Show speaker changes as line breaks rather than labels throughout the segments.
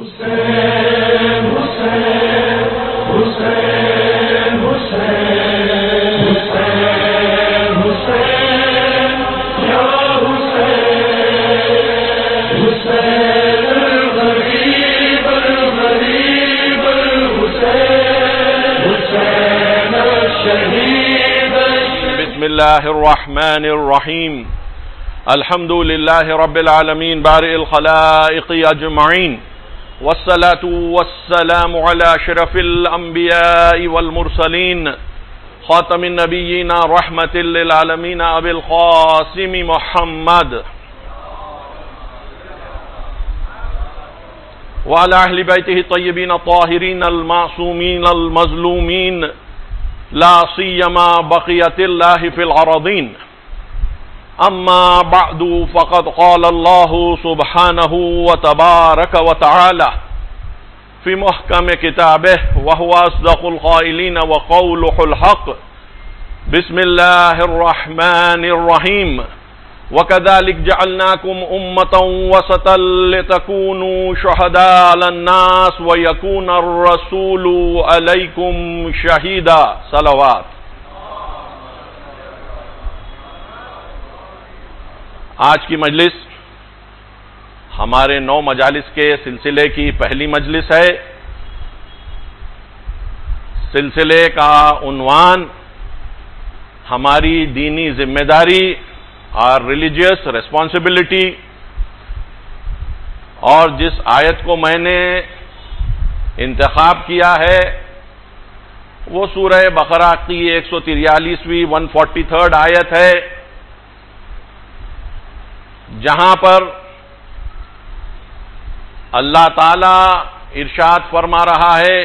بسم الله الرحمن الرحيم الحمد لله رب العالمين بارئ الخلائق أجمعين والصلاة والسلام على أشرف الأنبياء والمرسلين خاتم النبيين رحمة للعالمين أبي القاسم محمد وعلى أهل بيته الطيبين الطاهرين المعصومين المظلومين لا سيما بقية الله في الأراضين أما بعد فقد قال الله سبحانه وتبارك وتعالى في محكم كتابه وهو أصدق القائلين وقوله الحق بسم الله الرحمن الرحيم وكذلك جعلناكم أمة وسطا لتكونوا شهداء على الناس ويكون الرسول عليكم شهيدا صلوات. آج کی مجلس ہمارے 9 مجالس کے سلسلے کی پہلی مجلس ہے. سلسلے کا عنوان ہماری دینی ذمہ داری اور ریلیجیس ریسپانسبلٹی، اور جس آیت کو میں نے انتخاب کیا ہے وہ سورہ بقرہ کی 143ویں 143 آیت ہے، جہاں پر اللہ تعالی ارشاد فرما رہا ہے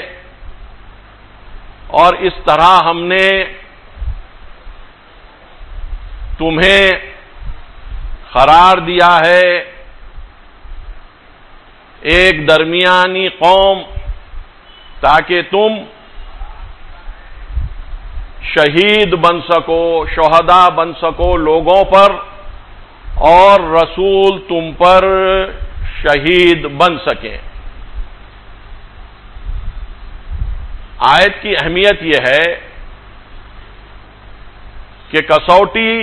اور اس طرح ہم نے تمہیں قرار دیا ہے ایک درمیانی قوم تاکہ تم شہید بن سکو، شہداء بن سکو لوگوں پر، اور رسول تم پر شہید بن سکیں. آیت کی اہمیت یہ ہے کہ کسوٹی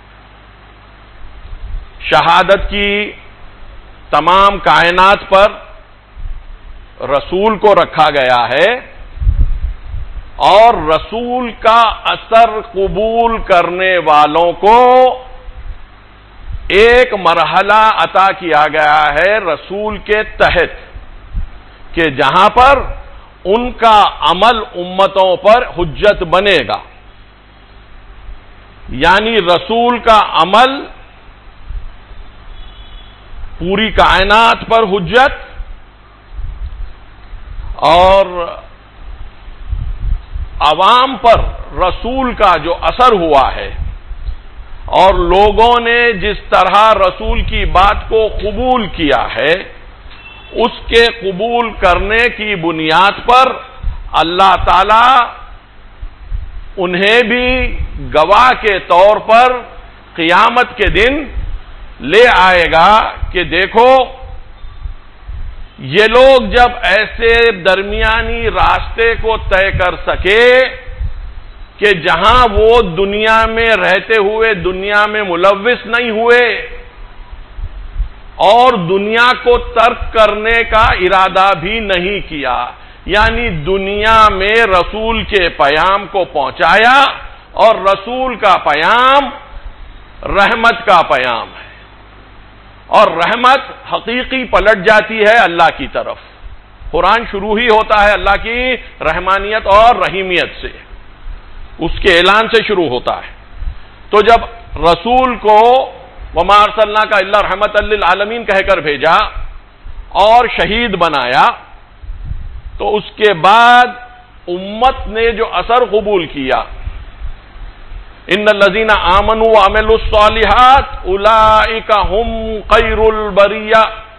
شہادت کی تمام کائنات پر رسول کو رکھا گیا ہے، اور رسول کا اثر قبول کرنے والوں کو ایک مرحلہ عطا کیا گیا ہے رسول کے تحت، کہ جہاں پر ان کا عمل امتوں پر حجت بنے گا. یعنی رسول کا عمل پوری کائنات پر حجت، اور عوام پر رسول کا جو اثر ہوا ہے اور لوگوں نے جس طرح رسول کی بات کو قبول کیا ہے، اس کے قبول کرنے کی بنیاد پر اللہ تعالی انہیں بھی گواہ کے طور پر قیامت کے دن لے آئے گا کہ دیکھو یہ لوگ جب ایسے درمیانی راستے کو طے کر سکے کہ جہاں وہ دنیا میں رہتے ہوئے دنیا میں ملوث نہیں ہوئے اور دنیا کو ترک کرنے کا ارادہ بھی نہیں کیا، یعنی دنیا میں رسول کے پیام کو پہنچایا، اور رسول کا پیام رحمت کا پیام ہے، اور رحمت حقیقی پلٹ جاتی ہے اللہ کی طرف. قرآن شروع ہی ہوتا ہے اللہ کی رحمانیت اور رحیمیت سے، اس کے اعلان سے شروع ہوتا ہے. تو جب رسول کو وَمَا أَرْسَلْنَاكَ إِلَّا رَحْمَةً لِّلْعَالَمِينَ کہہ کر بھیجا اور شہید بنایا، تو اس کے بعد امت نے جو اثر قبول کیا، ان الذین آمنوا وعملوا الصالحات اولئک هم خیر البریہ،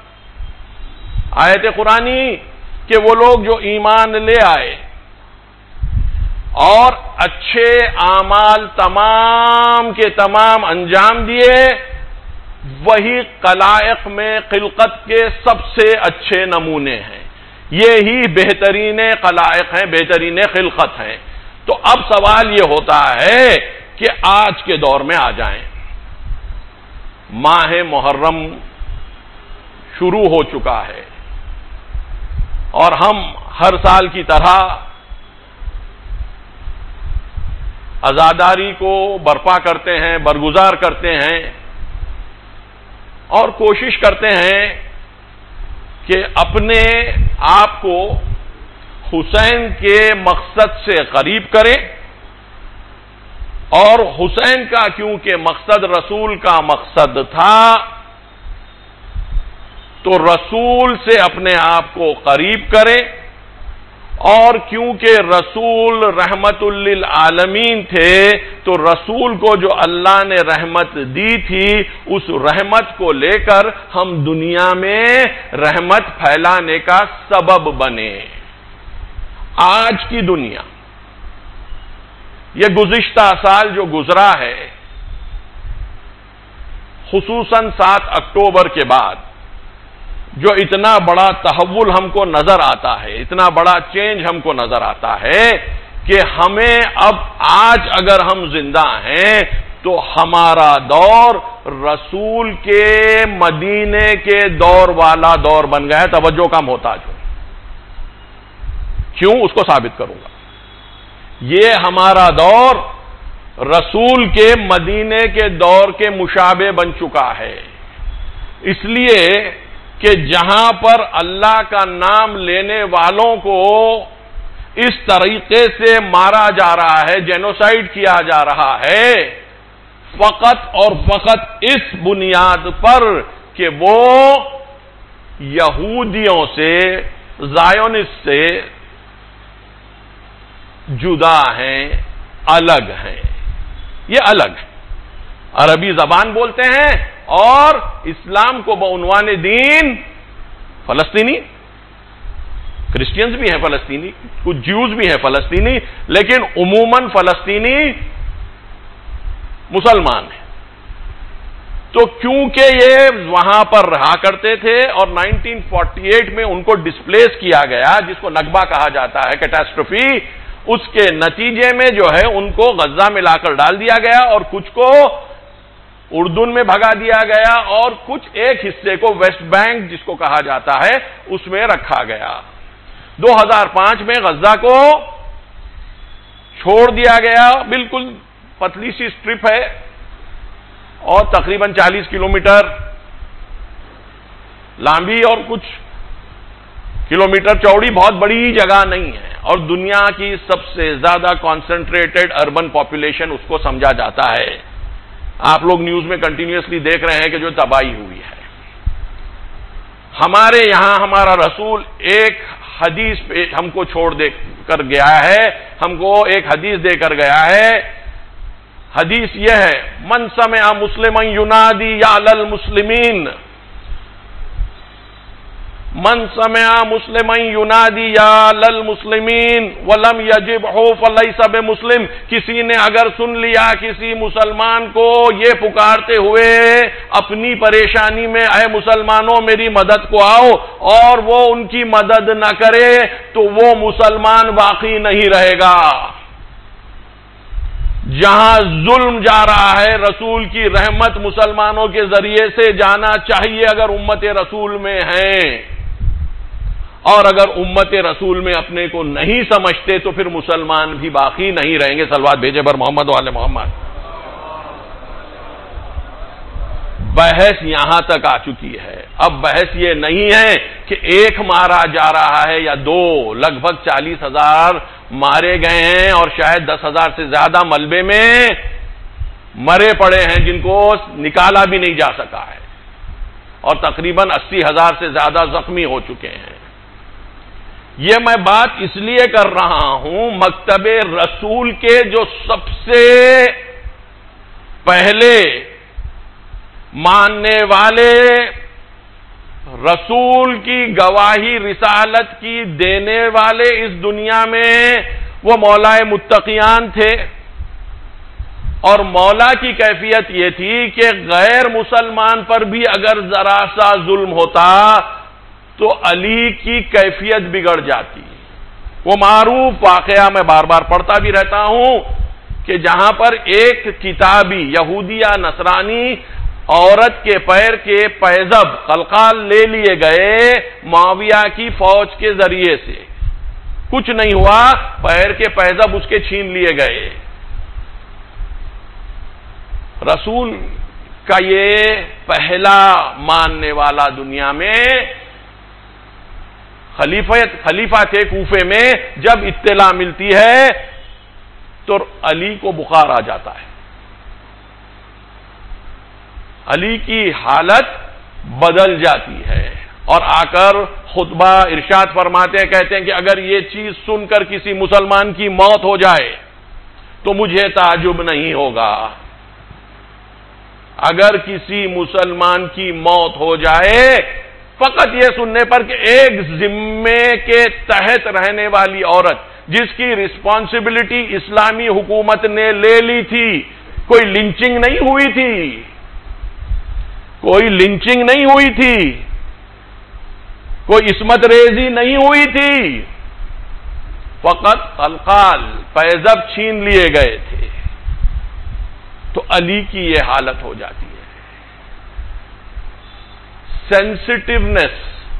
آیت قرآنی کہ وہ لوگ جو ایمان لے آئے اور اچھے اعمال تمام کے تمام انجام دیے، وہی خلائق میں خلقت کے سب سے اچھے نمونے ہیں. یہ ہی بہترین خلائق ہیں، بہترین خلقت ہیں۔ تو اب سوال یہ ہوتا ہے کہ آج کے دور میں آ جائیں، ماہ محرم شروع ہو چکا ہے اور ہم ہر سال کی طرح عزاداری کو برپا کرتے ہیں، برگزار کرتے ہیں اور کوشش کرتے ہیں کہ اپنے آپ کو حسین کے مقصد سے قریب کریں، اور حسین کا کیونکہ مقصد رسول کا مقصد تھا تو رسول سے اپنے آپ کو قریب کریں، اور کیونکہ رسول رحمت للعالمین تھے تو رسول کو جو اللہ نے رحمت دی تھی اس رحمت کو لے کر ہم دنیا میں رحمت پھیلانے کا سبب بنے۔ آج کی دنیا، یہ گزشتہ سال جو گزرا ہے، خصوصاً 7 اکتوبر کے بعد جو اتنا بڑا تحول ہم کو نظر آتا ہے، اتنا بڑا چینج ہم کو نظر آتا ہے کہ ہمیں اب آج اگر ہم زندہ ہیں تو ہمارا دور رسول کے مدینے کے دور والا دور بن گیا ہے۔ توجہ کا محتاج ہوں، کیوں اس کو ثابت کروں گا۔ یہ ہمارا دور رسول کے مدینے کے دور کے مشابہ بن چکا ہے، اس لیے کہ جہاں پر اللہ کا نام لینے والوں کو اس طریقے سے مارا جا رہا ہے، جینوسائیڈ کیا جا رہا ہے، فقط اور فقط اس بنیاد پر کہ وہ یہودیوں سے، زائونسٹ سے جدا ہیں، الگ ہیں، یہ الگ ہیں، عربی زبان بولتے ہیں اور اسلام کو بعنوان دین فلسطینی، کرسچینز بھی ہیں فلسطینی، کچھ جیوز بھی ہیں فلسطینی، لیکن عموماً فلسطینی مسلمان ہیں۔ تو کیونکہ یہ وہاں پر رہا کرتے تھے اور 1948 میں ان کو ڈسپلیس کیا گیا، جس کو نکبہ کہا جاتا ہے، کیٹاسٹروفی، اس کے نتیجے میں جو ہے ان کو غزہ میں لا کر ڈال دیا گیا اور کچھ کو اردن میں بھگا دیا گیا اور کچھ ایک حصے کو ویسٹ بینک جس کو کہا جاتا ہے اس میں رکھا گیا۔ 2005 میں غزہ کو چھوڑ دیا گیا، بالکل پتلی سی سٹرپ ہے اور تقریباً 40 کلومیٹر لمبی اور کچھ کلومیٹر چوڑی، بہت بڑی جگہ نہیں ہے، اور دنیا کی سب سے زیادہ کانسنٹریٹڈ اربن پاپولیشن اس کو سمجھا جاتا ہے۔ آپ لوگ نیوز میں کنٹینیوسلی دیکھ رہے ہیں کہ جو تباہی ہوئی ہے۔ ہمارے یہاں ہمارا رسول ایک حدیث پہ ہم کو چھوڑ دے کر گیا ہے، ہم کو ایک حدیث دے کر گیا ہے۔ حدیث یہ ہے، من سمع مسلما ینادی یا علی المسلمین، من سمع مسلما ینادی یا علی المسلمین ولم یجبہ فلیس بمسلم، کسی نے اگر سن لیا کسی مسلمان کو یہ پکارتے ہوئے اپنی پریشانی میں، اے مسلمانوں میری مدد کو آؤ، اور وہ ان کی مدد نہ کرے تو وہ مسلمان باقی نہیں رہے گا۔ جہاں ظلم جا رہا ہے، رسول کی رحمت مسلمانوں کے ذریعے سے جانا چاہیے اگر امت رسول میں ہیں، اور اگر امت رسول میں اپنے کو نہیں سمجھتے تو پھر مسلمان بھی باقی نہیں رہیں گے۔ صلوات بھیجے بر محمد و آل محمد۔ بحث یہاں تک آ چکی ہے، اب بحث یہ نہیں ہے کہ ایک مارا جا رہا ہے یا دو، لگ بھگ 40,000 مارے گئے ہیں اور شاید 10,000 سے زیادہ ملبے میں مرے پڑے ہیں جن کو نکالا بھی نہیں جا سکا ہے، اور تقریباً 80,000 سے زیادہ زخمی ہو چکے ہیں۔ یہ میں بات اس لیے کر رہا ہوں، مکتب رسول کے جو سب سے پہلے ماننے والے، رسول کی گواہی رسالت کی دینے والے اس دنیا میں، وہ مولا متقیان تھے، اور مولا کی کیفیت یہ تھی کہ غیر مسلمان پر بھی اگر ذرا سا ظلم ہوتا تو علی کی کیفیت بگڑ جاتی. وہ معروف واقعہ میں بار بار پڑھتا بھی رہتا ہوں کہ جہاں پر ایک کتابی یہودی یا نصرانی عورت کے پیر کے پیزب قلقال لے لیے گئے معاویہ کی فوج کے ذریعے سے. کچھ نہیں ہوا، پیر کے پیزب اس کے چھین لیے گئے. رسول کا یہ پہلا ماننے والا دنیا میں خلیفہ تھے کوفے میں، جب اطلاع ملتی ہے تو علی کو بخار آ جاتا ہے. علی کی حالت بدل جاتی ہے اور آ کر خطبہ ارشاد فرماتے ہیں، کہتے ہیں کہ اگر یہ چیز سن کر کسی مسلمان کی موت ہو جائے تو مجھے تعجب نہیں ہوگا. اگر کسی مسلمان کی موت ہو جائے فقط یہ سننے پر کہ ایک ذمے کے تحت رہنے والی عورت جس کی رسپانسبلٹی اسلامی حکومت نے لے لی تھی، کوئی لنچنگ نہیں ہوئی تھی، کوئی لنچنگ نہیں ہوئی تھی، کوئی عصمت ریزی نہیں ہوئی تھی، فقط قلقال پیزب چھین لیے گئے تھے، تو علی کی یہ حالت ہو جاتی ہے. سینسٹیونیس،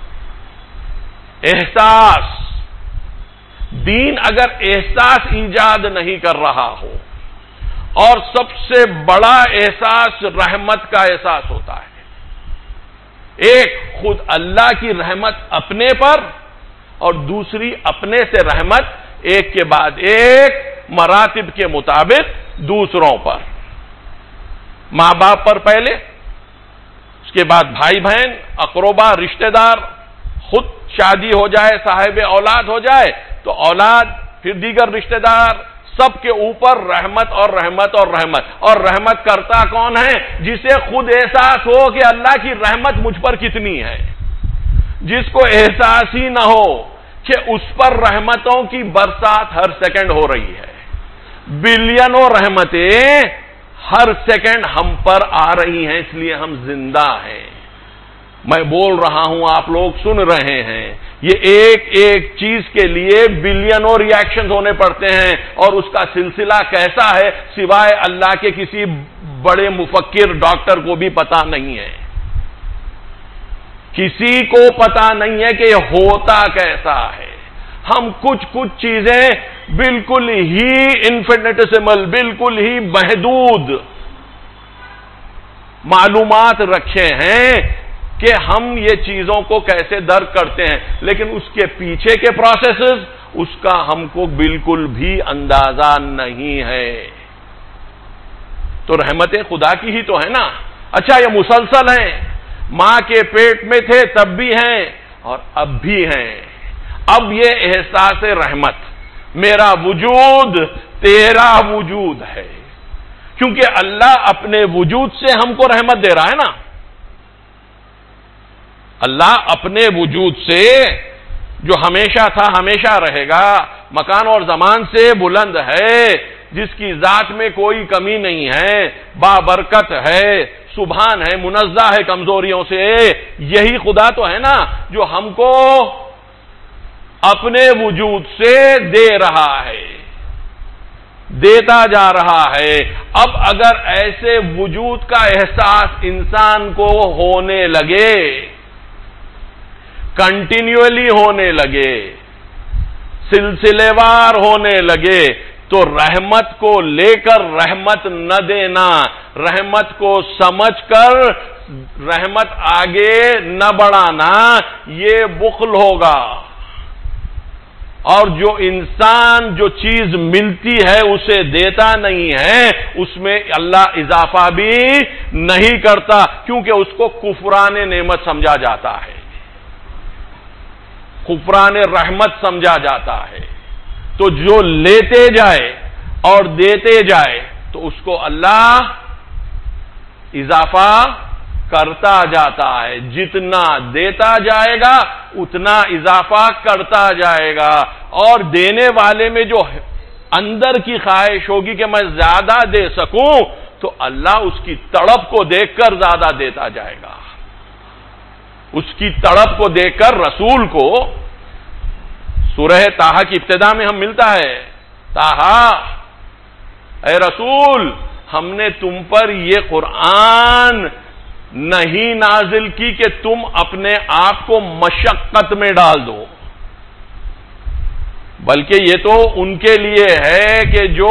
احساس. دین اگر احساس ایجاد نہیں کر رہا ہو، اور سب سے بڑا احساس رحمت کا احساس ہوتا ہے. ایک خود اللہ کی رحمت اپنے پر اور دوسری اپنے سے رحمت ایک کے بعد ایک مراتب کے مطابق دوسروں پر. ماں باپ پر پہلے، اس کے بعد بھائی بہن، اقربا، رشتہ دار، خود شادی ہو جائے، صاحب اولاد ہو جائے تو اولاد، پھر دیگر رشتہ دار، سب کے اوپر رحمت اور رحمت اور رحمت. اور رحمت کرتا کون ہے؟ جسے خود احساس ہو کہ اللہ کی رحمت مجھ پر کتنی ہے. جس کو احساس ہی نہ ہو کہ اس پر رحمتوں کی برسات ہر سیکنڈ ہو رہی ہے. بلینوں رحمتیں ہر سیکنڈ ہم پر آ رہی ہیں، اس لیے ہم زندہ ہیں. میں بول رہا ہوں، آپ لوگ سن رہے ہیں. یہ ایک ایک چیز کے لیے بلینوں ریاکشنز ہونے پڑتے ہیں، اور اس کا سلسلہ کیسا ہے سوائے اللہ کے کسی بڑے مفکر ڈاکٹر کو بھی پتا نہیں ہے. کسی کو پتا نہیں ہے کہ یہ ہوتا کیسا ہے. ہم کچھ چیزیں بالکل ہی انفینیٹیسمل، بالکل ہی محدود معلومات رکھے ہیں کہ ہم یہ چیزوں کو کیسے درک کرتے ہیں، لیکن اس کے پیچھے کے پروسیسز اس کا ہم کو بالکل بھی اندازہ نہیں ہے. تو رحمت خدا کی ہی تو ہے نا. اچھا، یہ مسلسل ہیں، ماں کے پیٹ میں تھے تب بھی ہیں اور اب بھی ہیں. اب یہ احساس رحمت، میرا وجود تیرا وجود ہے، کیونکہ اللہ اپنے وجود سے ہم کو رحمت دے رہا ہے نا. اللہ اپنے وجود سے جو ہمیشہ تھا، ہمیشہ رہے گا، مکان اور زمان سے بلند ہے، جس کی ذات میں کوئی کمی نہیں ہے، بابرکت ہے، سبحان ہے، منزہ ہے کمزوریوں سے. یہی خدا تو ہے نا جو ہم کو اپنے وجود سے دے رہا ہے، دیتا جا رہا ہے. اب اگر ایسے وجود کا احساس انسان کو ہونے لگے، کنٹینیولی ہونے لگے، سلسلے وار ہونے لگے، تو رحمت کو لے کر رحمت نہ دینا، رحمت کو سمجھ کر رحمت آگے نہ بڑھانا، یہ بخل ہوگا. اور جو انسان جو چیز ملتی ہے اسے دیتا نہیں ہے، اس میں اللہ اضافہ بھی نہیں کرتا، کیونکہ اس کو کفران نعمت سمجھا جاتا ہے، کفران رحمت سمجھا جاتا ہے. تو جو لیتے جائے اور دیتے جائے تو اس کو اللہ اضافہ کرتا جاتا ہے. جتنا دیتا جائے گا اتنا اضافہ کرتا جائے گا. اور دینے والے میں جو اندر کی خواہش ہوگی کہ میں زیادہ دے سکوں تو اللہ اس کی تڑپ کو دیکھ کر زیادہ دیتا جائے گا. اس کی تڑپ کو دیکھ کر رسول کو سورہ طٰہٰ کی ابتدا میں ہم ملتا ہے، طٰہٰ اے رسول ہم نے تم پر یہ قرآن نہیں نازل کی کہ تم اپنے آپ کو مشقت میں ڈال دو، بلکہ یہ تو ان کے لیے ہے کہ جو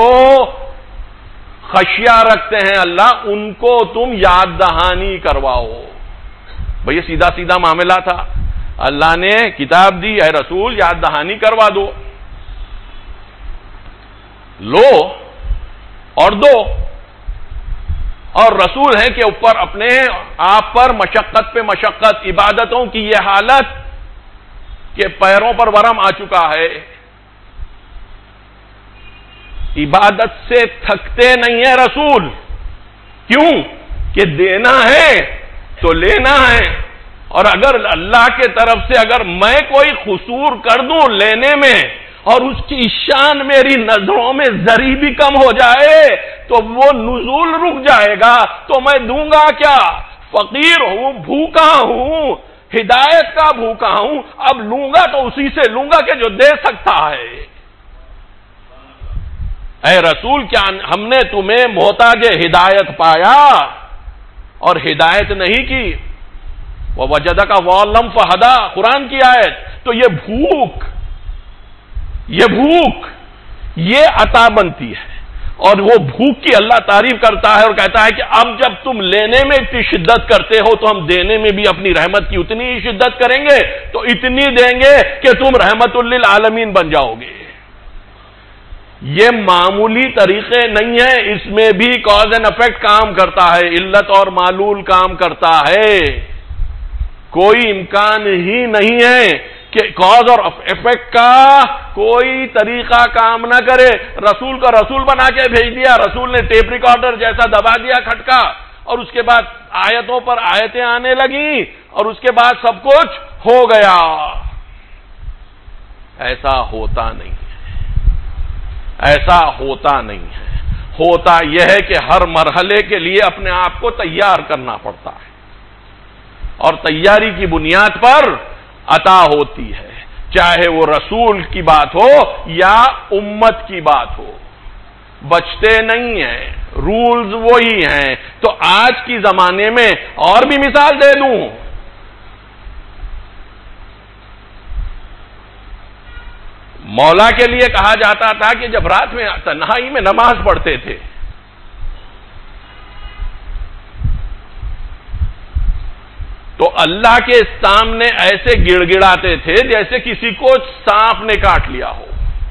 خشیہ رکھتے ہیں اللہ، ان کو تم یاد دہانی کرواؤ۔ بھئی یہ سیدھا سیدھا معاملہ تھا، اللہ نے کتاب دی، اے رسول یاد دہانی کروا دو، لو اور دو، اور رسول ہیں کہ اوپر اپنے آپ پر مشقت پہ مشقت، عبادتوں کی یہ حالت کہ پیروں پر ورم آ چکا ہے، عبادت سے تھکتے نہیں ہیں رسول، کیوں کہ دینا ہے تو لینا ہے، اور اگر اللہ کے طرف سے اگر میں کوئی قصور کر دوں لینے میں اور اس کی شان میری نظروں میں ذری بھی کم ہو جائے تو وہ نزول رک جائے گا، تو میں دوں گا کیا؟ فقیر ہوں، بھوکا ہوں، ہدایت کا بھوکا ہوں، اب لوں گا تو اسی سے لوں گا کہ جو دے سکتا ہے۔ اے رسول کیا ہم نے تمہیں محتاج ہدایت پایا اور ہدایت نہیں کی؟ وَوَجَدَكَ ضَالًّا فَهَدَىٰ، قرآن کی آیت۔ تو یہ بھوک یہ عطا بنتی ہے، اور وہ بھوک کی اللہ تعریف کرتا ہے اور کہتا ہے کہ اب جب تم لینے میں اتنی شدت کرتے ہو تو ہم دینے میں بھی اپنی رحمت کی اتنی ہی شدت کریں گے، تو اتنی دیں گے کہ تم رحمت للعالمین بن جاؤ گے۔ یہ معمولی طریقے نہیں ہیں، اس میں بھی کاز اینڈ افیکٹ کام کرتا ہے، علت اور معلول کام کرتا ہے۔ کوئی امکان ہی نہیں ہے کہ کاز اور افیکٹ کا کوئی طریقہ کام نہ کرے۔ رسول کو رسول بنا کے بھیج دیا، رسول نے ٹیپ ریکارڈر جیسا دبا دیا کھٹکا، اور اس کے بعد آیتوں پر آیتیں آنے لگیں، اور اس کے بعد سب کچھ ہو گیا۔ ایسا ہوتا نہیں ہے، ایسا ہوتا نہیں ہے۔ ہوتا یہ ہے کہ ہر مرحلے کے لیے اپنے آپ کو تیار کرنا پڑتا ہے، اور تیاری کی بنیاد پر عطا ہوتی ہے، چاہے وہ رسول کی بات ہو یا امت کی بات ہو، بچتے نہیں ہیں، رولز وہی ہیں۔ تو آج کی زمانے میں اور بھی مثال دے دوں، مولا کے لیے کہا جاتا تھا کہ جب رات میں تنہائی میں نماز پڑھتے تھے تو اللہ کے سامنے ایسے گڑ گڑاتے تھے جیسے کسی کو سانپ نے کاٹ لیا ہو۔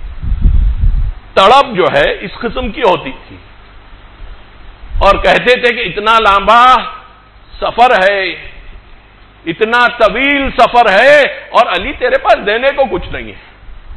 تڑپ جو ہے اس قسم کی ہوتی تھی، اور کہتے تھے کہ اتنا لمبا سفر ہے، اتنا طویل سفر ہے، اور علی تیرے پاس دینے کو کچھ نہیں ہے۔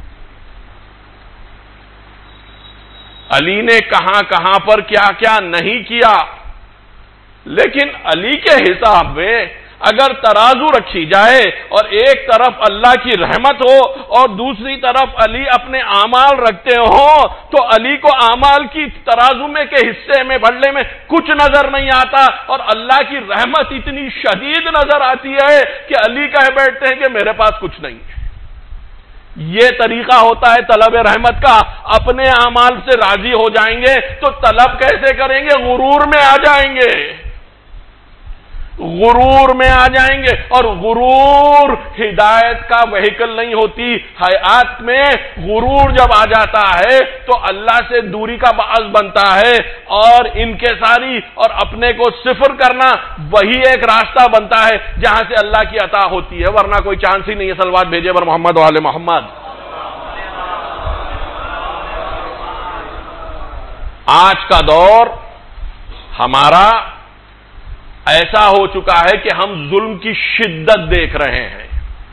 علی نے کہاں کہاں پر کیا کیا نہیں کیا، لیکن علی کے حساب میں اگر ترازو رکھی جائے اور ایک طرف اللہ کی رحمت ہو اور دوسری طرف علی اپنے اعمال رکھتے ہوں، تو علی کو اعمال کی ترازو میں کے حصے میں بڑھنے میں کچھ نظر نہیں آتا، اور اللہ کی رحمت اتنی شدید نظر آتی ہے کہ علی کہہ بیٹھتے ہیں کہ میرے پاس کچھ نہیں ہے۔ یہ طریقہ ہوتا ہے طلب رحمت کا۔ اپنے اعمال سے راضی ہو جائیں گے تو طلب کیسے کریں گے؟ غرور میں آ جائیں گے، غرور میں آ جائیں گے، اور غرور ہدایت کا وہیکل نہیں ہوتی۔ حیات میں غرور جب آ جاتا ہے تو اللہ سے دوری کا باعث بنتا ہے، اور انکساری اور اپنے کو صفر کرنا وہی ایک راستہ بنتا ہے جہاں سے اللہ کی عطا ہوتی ہے، ورنہ کوئی چانس ہی نہیں ہے۔ صلوات بھیجے پر محمد و آل محمد۔ آج کا دور ہمارا ایسا ہو چکا ہے کہ ہم ظلم کی شدت دیکھ رہے ہیں،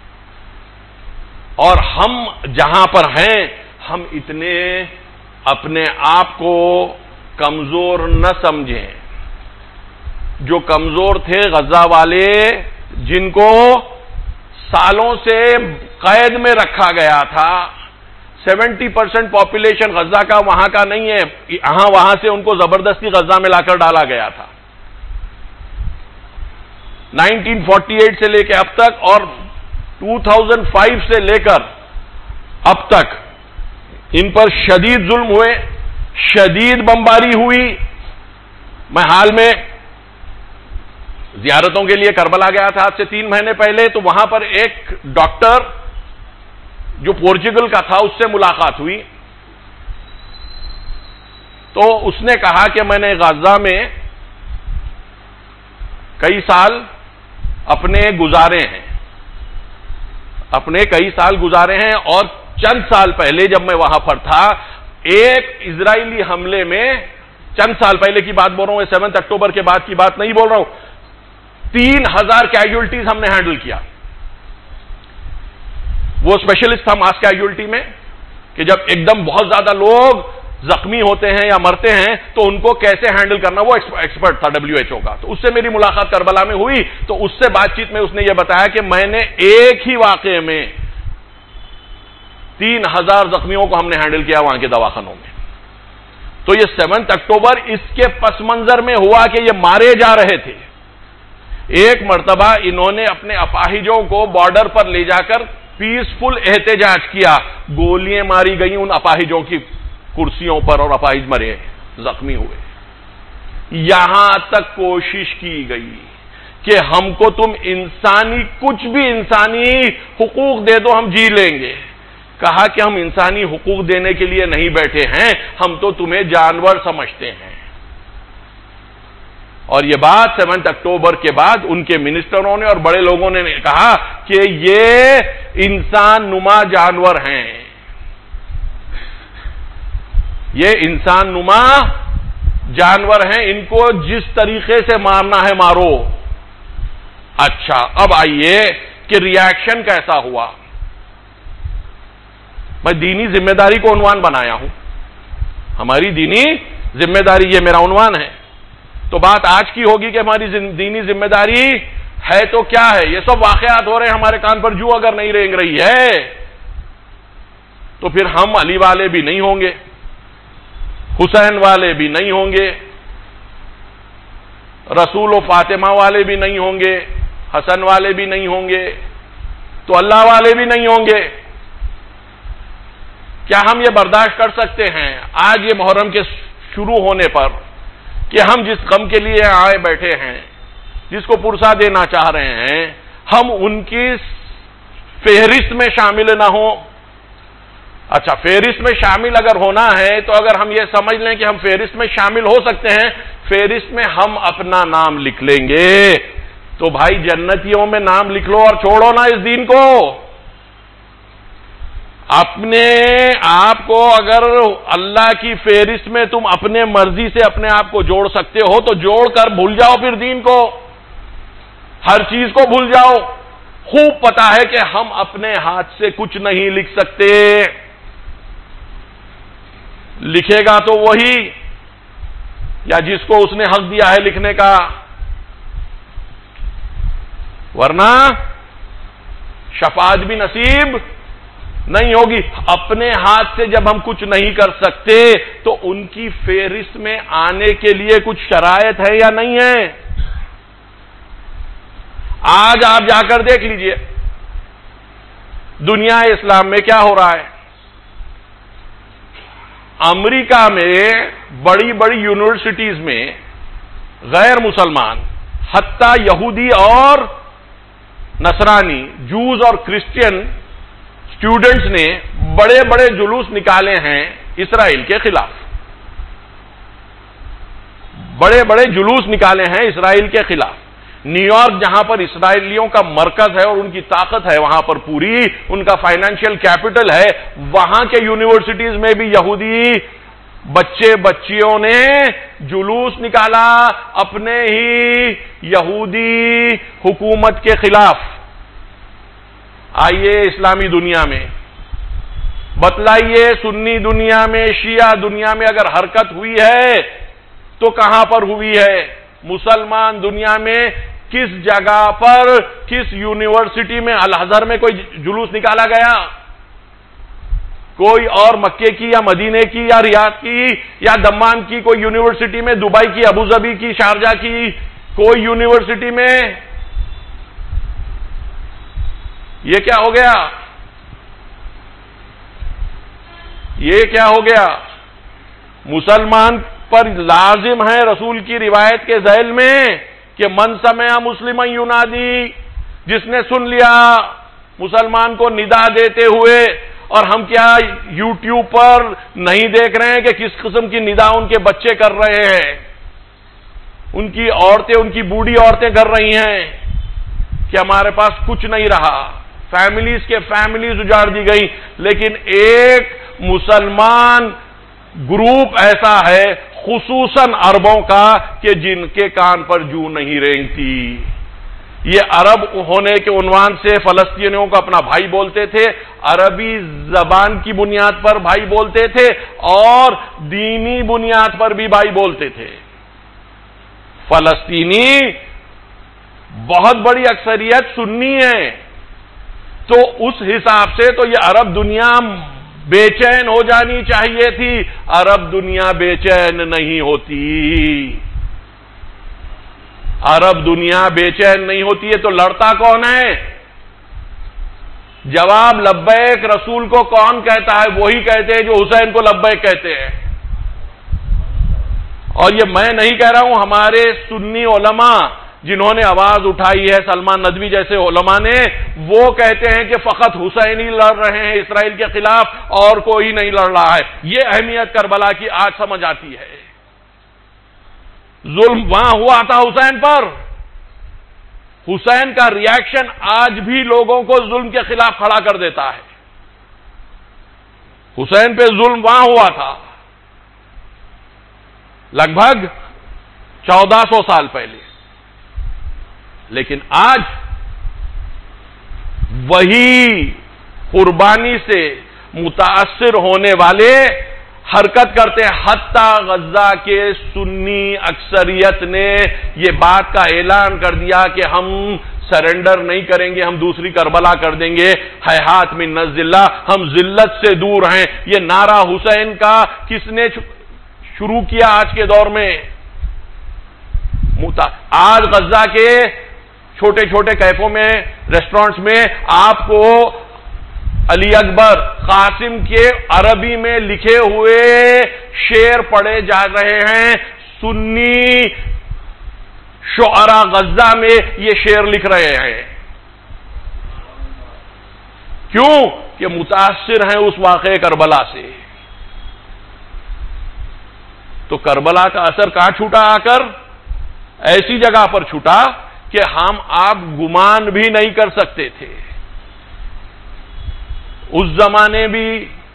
اور ہم جہاں پر ہیں ہم اتنے اپنے آپ کو کمزور نہ سمجھیں۔ جو کمزور تھے غزہ والے، جن کو سالوں سے قید میں رکھا گیا تھا، 70% پاپولیشن غزہ کا وہاں کا نہیں ہے، وہاں سے ان کو زبردستی غزہ میں لا کر ڈالا گیا تھا۔ 1948 سے لے کے اب تک اور 2005 سے لے کر اب تک ان پر شدید ظلم ہوئے، شدید بمباری ہوئی۔ میں حال میں زیارتوں کے لیے کربلا گیا تھا آج سے 3 مہینے پہلے، تو وہاں پر ایک ڈاکٹر جو پورچگل کا تھا اس سے ملاقات ہوئی، تو اس نے کہا کہ میں نے غزہ میں کئی سال اپنے کئی سال گزارے ہیں، اور چند سال پہلے جب میں وہاں پر تھا، ایک اسرائیلی حملے میں، چند سال پہلے کی بات بول رہا ہوں، 7 اکتوبر کے بعد کی بات نہیں بول رہا ہوں، 3000 کیجولٹیز ہم نے ہینڈل کیا۔ وہ اسپیشلسٹ تھا ماس کیجولٹی میں، کہ جب ایک دم بہت زیادہ لوگ زخمی ہوتے ہیں یا مرتے ہیں تو ان کو کیسے ہینڈل کرنا، وہ ایکسپرٹ تھا WHO کا۔ تو اس سے میری ملاقات کربلا میں ہوئی، تو اس سے بات چیت میں اس نے یہ بتایا کہ میں نے ایک ہی واقعے میں 3000 زخمیوں کو ہم نے ہینڈل کیا وہاں کے دواخانوں میں۔ تو یہ 7 اکتوبر اس کے پس منظر میں ہوا کہ یہ مارے جا رہے تھے۔ ایک مرتبہ انہوں نے اپنے اپاہجوں کو بارڈر پر لے جا کر پیسفل احتجاج کیا، گولیاں ماری گئیں ان اپاہجوں کی کرسیوں پر، اور اپاہج مرے، زخمی ہوئے۔ یہاں تک کوشش کی گئی کہ ہم کو تم کچھ بھی انسانی حقوق دے دو، ہم جی لیں گے۔ کہا کہ ہم انسانی حقوق دینے کے لیے نہیں بیٹھے ہیں، ہم تو تمہیں جانور سمجھتے ہیں۔ اور یہ بات 7 اکتوبر کے بعد ان کے منسٹروں نے اور بڑے لوگوں نے کہا کہ یہ انسان نما جانور ہیں، یہ انسان نما جانور ہیں، ان کو جس طریقے سے مارنا ہے مارو۔ اچھا، اب آئیے کہ ری ایکشن کیسا ہوا۔ میں دینی ذمہ داری کو عنوان بنایا ہوں، ہماری دینی ذمہ داری، یہ میرا عنوان ہے۔ تو بات آج کی ہوگی کہ ہماری دینی ذمہ داری ہے تو کیا ہے؟ یہ سب واقعات ہو رہے ہیں ہمارے کان پر، جو اگر نہیں رینگ رہی ہے تو پھر ہم علی والے بھی نہیں ہوں گے، حسین والے بھی نہیں ہوں گے، رسول و فاطمہ والے بھی نہیں ہوں گے، حسن والے بھی نہیں ہوں گے، تو اللہ والے بھی نہیں ہوں گے۔ کیا ہم یہ برداشت کر سکتے ہیں آج یہ محرم کے شروع ہونے پر کہ ہم جس غم کے لیے آئے بیٹھے ہیں، جس کو پرسا دینا چاہ رہے ہیں، ہم ان کی فہرست میں شامل نہ ہوں؟ اچھا، فہرست میں شامل اگر ہونا ہے تو اگر ہم یہ سمجھ لیں کہ ہم فہرست میں شامل ہو سکتے ہیں، فہرست میں ہم اپنا نام لکھ لیں گے، تو بھائی جنتیوں میں نام لکھ لو اور چھوڑو نا اس دین کو۔ اپنے آپ کو اگر اللہ کی فہرست میں تم اپنے مرضی سے اپنے آپ کو جوڑ سکتے ہو تو جوڑ کر بھول جاؤ پھر دین کو، ہر چیز کو بھول جاؤ۔ خوب پتا ہے کہ ہم اپنے ہاتھ سے کچھ نہیں لکھ سکتے، لکھے گا تو وہی یا جس کو اس نے حق دیا ہے لکھنے کا، ورنہ شفاعت بھی نصیب نہیں ہوگی۔ اپنے ہاتھ سے جب ہم کچھ نہیں کر سکتے تو ان کی فہرست میں آنے کے لیے کچھ شرائط ہے یا نہیں ہے؟ آج آپ جا کر دیکھ لیجئے دنیا اسلام میں کیا ہو رہا ہے۔ امریکہ میں بڑی بڑی یونیورسٹیز میں غیر مسلمان، حتیٰ یہودی اور نصرانی، جوز اور کرسچین اسٹوڈنٹس نے بڑے بڑے جلوس نکالے ہیں اسرائیل کے خلاف، بڑے بڑے جلوس نکالے ہیں اسرائیل کے خلاف۔ نیو یارک جہاں پر اسرائیلیوں کا مرکز ہے اور ان کی طاقت ہے، وہاں پر پوری ان کا فائنینشیل کیپٹل ہے، وہاں کے یونیورسٹیز میں بھی یہودی بچے بچیوں نے جلوس نکالا اپنے ہی یہودی حکومت کے خلاف۔ آئیے اسلامی دنیا میں بتلائیے، سنی دنیا میں، شیعہ دنیا میں اگر حرکت ہوئی ہے تو کہاں پر ہوئی ہے؟ مسلمان دنیا میں کس جگہ پر، کس یونیورسٹی میں؟ الازہر میں کوئی جلوس نکالا گیا؟ کوئی اور مکے کی یا مدینے کی یا ریاض کی یا دمام کی کوئی یونیورسٹی میں، دبئی کی، ابوظبی کی، شارجہ کی کوئی یونیورسٹی میں یہ کیا ہو گیا؟ یہ کیا ہو گیا؟ مسلمان پر لازم ہے رسول کی روایت کے ذیل میں کہ من سمع مسلما ینادی، جس نے سن لیا مسلمان کو ندا دیتے ہوئے، اور ہم کیا یوٹیوب پر نہیں دیکھ رہے ہیں کہ کس قسم کی ندا ان کے بچے کر رہے ہیں، ان کی عورتیں، ان کی بوڑھی عورتیں کر رہی ہیں کہ ہمارے پاس کچھ نہیں رہا، فیملیز کے فیملیز اجاڑ دی گئی، لیکن ایک مسلمان گروپ ایسا ہے خصوصاً عربوں کا کہ جن کے کان پر جو نہیں رینگتی۔ یہ عرب ہونے کے عنوان سے فلسطینیوں کو اپنا بھائی بولتے تھے، عربی زبان کی بنیاد پر بھائی بولتے تھے، اور دینی بنیاد پر بھی بھائی بولتے تھے۔ فلسطینی بہت بڑی اکثریت سنی ہے، تو اس حساب سے تو یہ عرب دنیا بے چین ہو جانی چاہیے تھی، عرب دنیا بے چین نہیں ہوتی، عرب دنیا بے چین نہیں ہوتی ہے، تو لڑتا کون ہے؟ جواب لبیک رسول کو کون کہتا ہے؟ وہی کہتے ہیں جو حسین کو لبیک کہتے ہیں۔ اور یہ میں نہیں کہہ رہا ہوں، ہمارے سنی علماء جنہوں نے آواز اٹھائی ہے، سلمان ندوی جیسے علماء نے، وہ کہتے ہیں کہ فقط حسین ہی لڑ رہے ہیں اسرائیل کے خلاف، اور کوئی نہیں لڑ رہا ہے۔ یہ اہمیت کربلا کی آج سمجھ آتی ہے۔ ظلم وہاں ہوا تھا حسین پر، حسین کا ریاکشن آج بھی لوگوں کو ظلم کے خلاف کھڑا کر دیتا ہے۔ حسین پہ ظلم وہاں ہوا تھا لگ بھگ 1400 سال پہلے، لیکن آج وہی قربانی سے متاثر ہونے والے حرکت کرتے ہیں۔ حتیٰ غزہ کے سنی اکثریت نے یہ بات کا اعلان کر دیا کہ ہم سرنڈر نہیں کریں گے، ہم دوسری کربلا کر دیں گے، ہیہات من الذلہ، ہم ذلت سے دور ہیں۔ یہ نعرہ حسین کا کس نے شروع کیا آج کے دور میں؟ آج غزہ کے چھوٹے چھوٹے کیفوں میں، ریسٹورنٹس میں آپ کو علی اکبر قاسم کے عربی میں لکھے ہوئے شعر پڑھے جا رہے ہیں۔ سنی شعراء غزہ میں یہ شعر لکھ رہے ہیں۔ کیوں؟ کہ متاثر ہیں اس واقعے کربلا سے۔ تو کربلا کا اثر کہاں چھوٹا؟ آ کر ایسی جگہ پر چھوٹا کہ ہم آپ گمان بھی نہیں کر سکتے تھے۔ اس زمانے بھی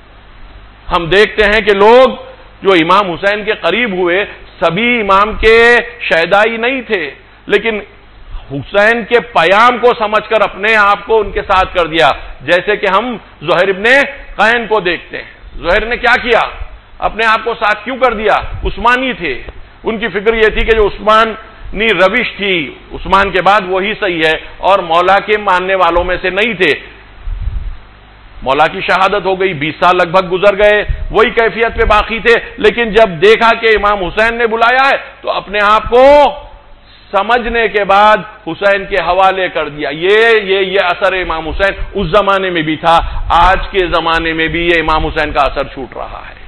ہم دیکھتے ہیں کہ لوگ جو امام حسین کے قریب ہوئے، سبھی امام کے شیدائی نہیں تھے، لیکن حسین کے پیام کو سمجھ کر اپنے آپ کو ان کے ساتھ کر دیا۔ جیسے کہ ہم زہیر ابن قین کو دیکھتے ہیں، زہیر نے کیا کیا؟ اپنے آپ کو ساتھ کیوں کر دیا؟ عثمانی تھے، ان کی فکر یہ تھی کہ جو عثمانی روش تھی عثمان کے بعد وہی صحیح ہے، اور مولا کے ماننے والوں میں سے نہیں تھے۔ مولا کی شہادت ہو گئی، 20 سال لگ بھگ گزر گئے، وہی کیفیت پہ باقی تھے، لیکن جب دیکھا کہ امام حسین نے بلایا ہے تو اپنے آپ کو سمجھنے کے بعد حسین کے حوالے کر دیا۔ یہ اثر امام حسین اس زمانے میں بھی تھا، آج کے زمانے میں بھی یہ امام حسین کا اثر چھوٹ رہا ہے۔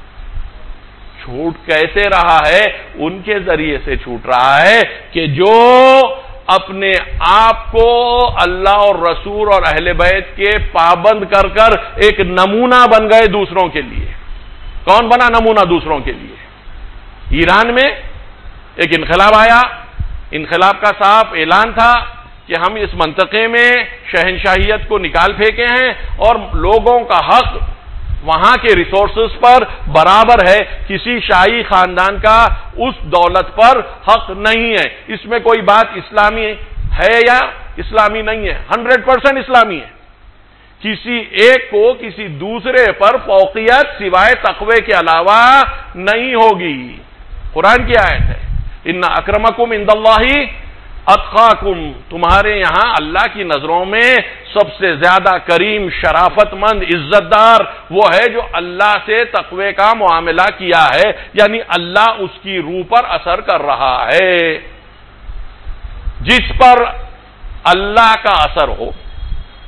چھوٹ کیسے رہا ہے؟ ان کے ذریعے سے چھوٹ رہا ہے کہ جو اپنے آپ کو اللہ اور رسول اور اہل بیت کے پابند کر کر ایک نمونہ بن گئے دوسروں کے لیے۔ کون بنا نمونہ دوسروں کے لیے؟ ایران میں ایک انقلاب آیا، انقلاب کا صاف اعلان تھا کہ ہم اس منطقے میں شہنشاہیت کو نکال پھینکے ہیں اور لوگوں کا حق وہاں کے ریسورسز پر برابر ہے، کسی شاہی خاندان کا اس دولت پر حق نہیں ہے۔ اس میں کوئی بات اسلامی ہے یا اسلامی نہیں ہے، 100% اسلامی ہے۔ کسی ایک کو کسی دوسرے پر فوقیت سوائے تقوی کے علاوہ نہیں ہوگی۔ قرآن کی آیت ہے، ان اکرمکم عند اللہ اتقاکم، تمہارے یہاں اللہ کی نظروں میں سب سے زیادہ کریم، شرافت مند، عزت دار وہ ہے جو اللہ سے تقوی کا معاملہ کیا ہے، یعنی اللہ اس کی روح پر اثر کر رہا ہے۔ جس پر اللہ کا اثر ہو،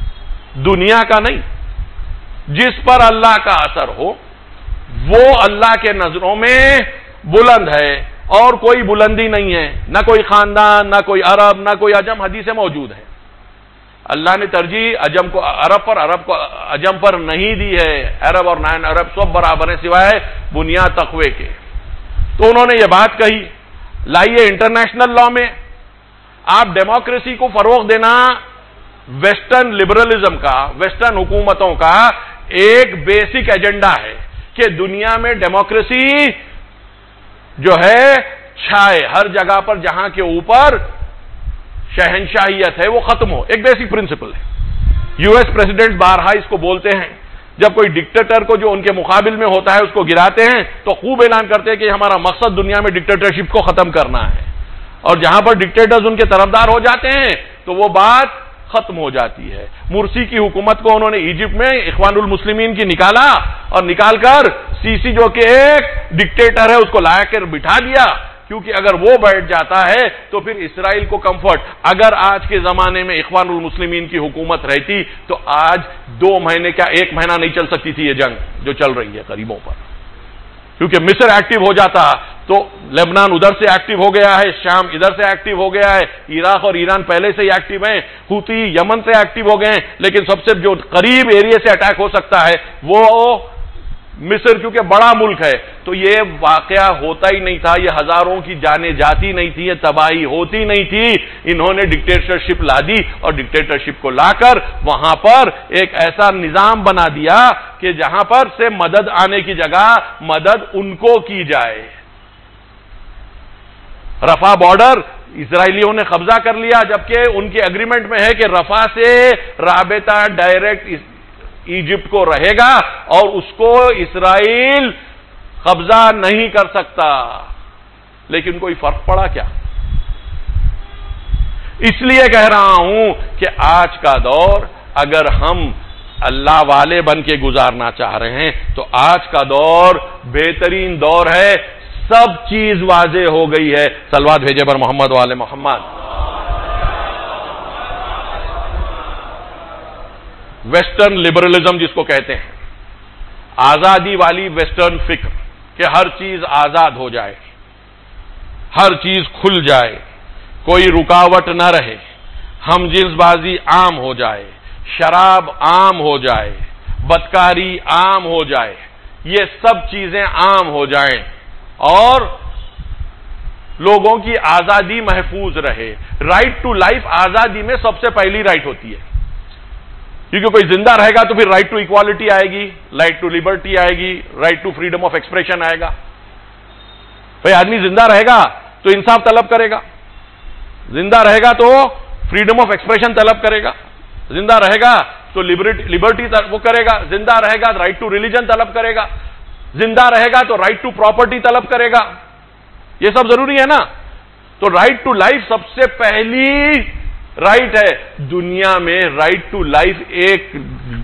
دنیا کا نہیں. جس پر اللہ کا اثر ہو وہ اللہ کے نظروں میں بلند ہے اور کوئی بلندی نہیں ہے، نہ کوئی خاندان، نہ کوئی عرب، نہ کوئی عجم. حدیث میں موجود ہے اللہ نے ترجیح عجم کو عرب پر، عرب کو عجم پر نہیں دی ہے. عرب اور نان عرب سب برابر ہیں سوائے بنیاد تقوی کے. تو انہوں نے یہ بات کہی، لائیے انٹرنیشنل لا میں آپ ڈیموکریسی کو فروغ دینا ویسٹرن لبرلزم کا، ویسٹرن حکومتوں کا ایک بیسک ایجنڈا ہے کہ دنیا میں ڈیموکریسی جو ہے چھائے، ہر جگہ پر جہاں کے اوپر شہنشاہیت ہے وہ ختم ہو. ایک بیسک پرنسپل ہے. یو ایس پریزیڈنٹ بارہا اس کو بولتے ہیں، جب کوئی ڈکٹیٹر کو جو ان کے مقابل میں ہوتا ہے اس کو گراتے ہیں تو خوب اعلان کرتے ہیں کہ ہمارا مقصد دنیا میں ڈکٹیٹرشپ کو ختم کرنا ہے. اور جہاں پر ڈکٹیٹرز ان کے طرفدار ہو جاتے ہیں تو وہ بات ختم ہو جاتی ہے. مرسی کی حکومت کو انہوں نے ایجپٹ میں اخوان المسلمین کی نکالا اور نکال کر سیسی جو کہ ایک ڈکٹیٹر ہے اس کو لا کر بٹھا دیا، کیونکہ اگر وہ بیٹھ جاتا ہے تو پھر اسرائیل کو کمفرٹ. اگر آج کے زمانے میں اخوان المسلمین کی حکومت رہتی تو آج 2 مہینے کیا 1 مہینہ نہیں چل سکتی تھی یہ جنگ جو چل رہی ہے غریبوں پر. کیونکہ مصر ایکٹیو ہو جاتا تو لبنان ادھر سے ایکٹیو ہو گیا ہے، شام ادھر سے ایکٹیو ہو گیا ہے، عراق اور ایران پہلے سے ہی ایکٹیو ہیں، حوثی یمن سے ایکٹیو ہو گئے ہیں. لیکن سب سے جو قریب ایریا سے اٹیک ہو سکتا ہے وہ مصر، کیونکہ بڑا ملک ہے. تو یہ واقعہ ہوتا ہی نہیں تھا، یہ ہزاروں کی جانیں جاتی نہیں تھی، یہ تباہی ہوتی نہیں تھی. انہوں نے ڈکٹیٹرشپ لا دی اور ڈکٹیٹرشپ کو لا کر وہاں پر ایک ایسا نظام بنا دیا کہ جہاں پر سے مدد آنے کی جگہ مدد ان کو کی جائے. رفح بارڈر اسرائیلیوں نے قبضہ کر لیا، جبکہ ان کے ایگریمنٹ میں ہے کہ رفح سے رابطہ ڈائریکٹ ایجپٹ کو رہے گا اور اس کو اسرائیل قبضہ نہیں کر سکتا. لیکن کوئی فرق پڑا کیا؟ اس لیے کہہ رہا ہوں کہ آج کا دور اگر ہم اللہ والے بن کے گزارنا چاہ رہے ہیں تو آج کا دور بہترین دور ہے. سب چیز واضح ہو گئی ہے. صلوات بھیجے پر محمد والے محمد. ویسٹرن لبرلزم جس کو کہتے ہیں، آزادی والی ویسٹرن فکر کہ ہر چیز آزاد ہو جائے، ہر چیز کھل جائے، کوئی رکاوٹ نہ رہے، ہم جنس بازی عام ہو جائے، شراب عام ہو جائے، بدکاری عام ہو جائے، یہ سب چیزیں عام ہو جائیں اور لوگوں کی آزادی محفوظ رہے. رائٹ ٹو لائف آزادی میں سب سے پہلی رائٹ ہوتی ہے، کیونکہ کوئی زندہ رہے گا تو پھر رائٹ ٹو ایکوالٹی آئے گی، رائٹ ٹو لبرٹی آئے گی، right to freedom of expression آئے گا. بھائی آدمی زندہ رہے گا تو انصاف طلب کرے گا، زندہ رہے گا تو فریڈم آف ایکسپریشن طلب کرے گا، زندہ رہے گا تو لبرٹی وہ کرے گا، زندہ رہے گا رائٹ ٹو ریلیجن طلب کرے گا، زندہ رہے گا تو رائٹ ٹو پراپرٹی طلب کرے گا. یہ سب ضروری ہے نا. تو رائٹ ٹو لائف سب سے پہلی رائٹ ہے. دنیا میں رائٹ ٹو لائف ایک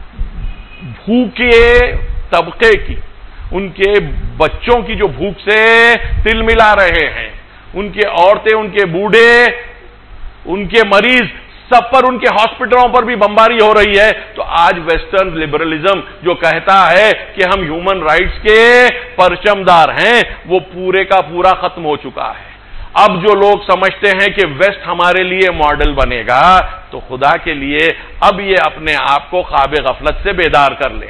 بھوکے طبقے کی، ان کے بچوں کی جو بھوک سے تل ملا رہے ہیں، ان کے عورتیں، ان کے بوڑھے، ان کے مریض، سب پر، ان کے ہاسپٹلوں پر بھی بمباری ہو رہی ہے. تو آج ویسٹرن لبرلزم جو کہتا ہے کہ ہم ہیومن رائٹس کے پرچمدار ہیں وہ پورے کا پورا ختم ہو چکا ہے. اب جو لوگ سمجھتے ہیں کہ ویسٹ ہمارے لیے ماڈل بنے گا تو خدا کے لیے اب یہ اپنے آپ کو خواب غفلت سے بیدار کر لیں.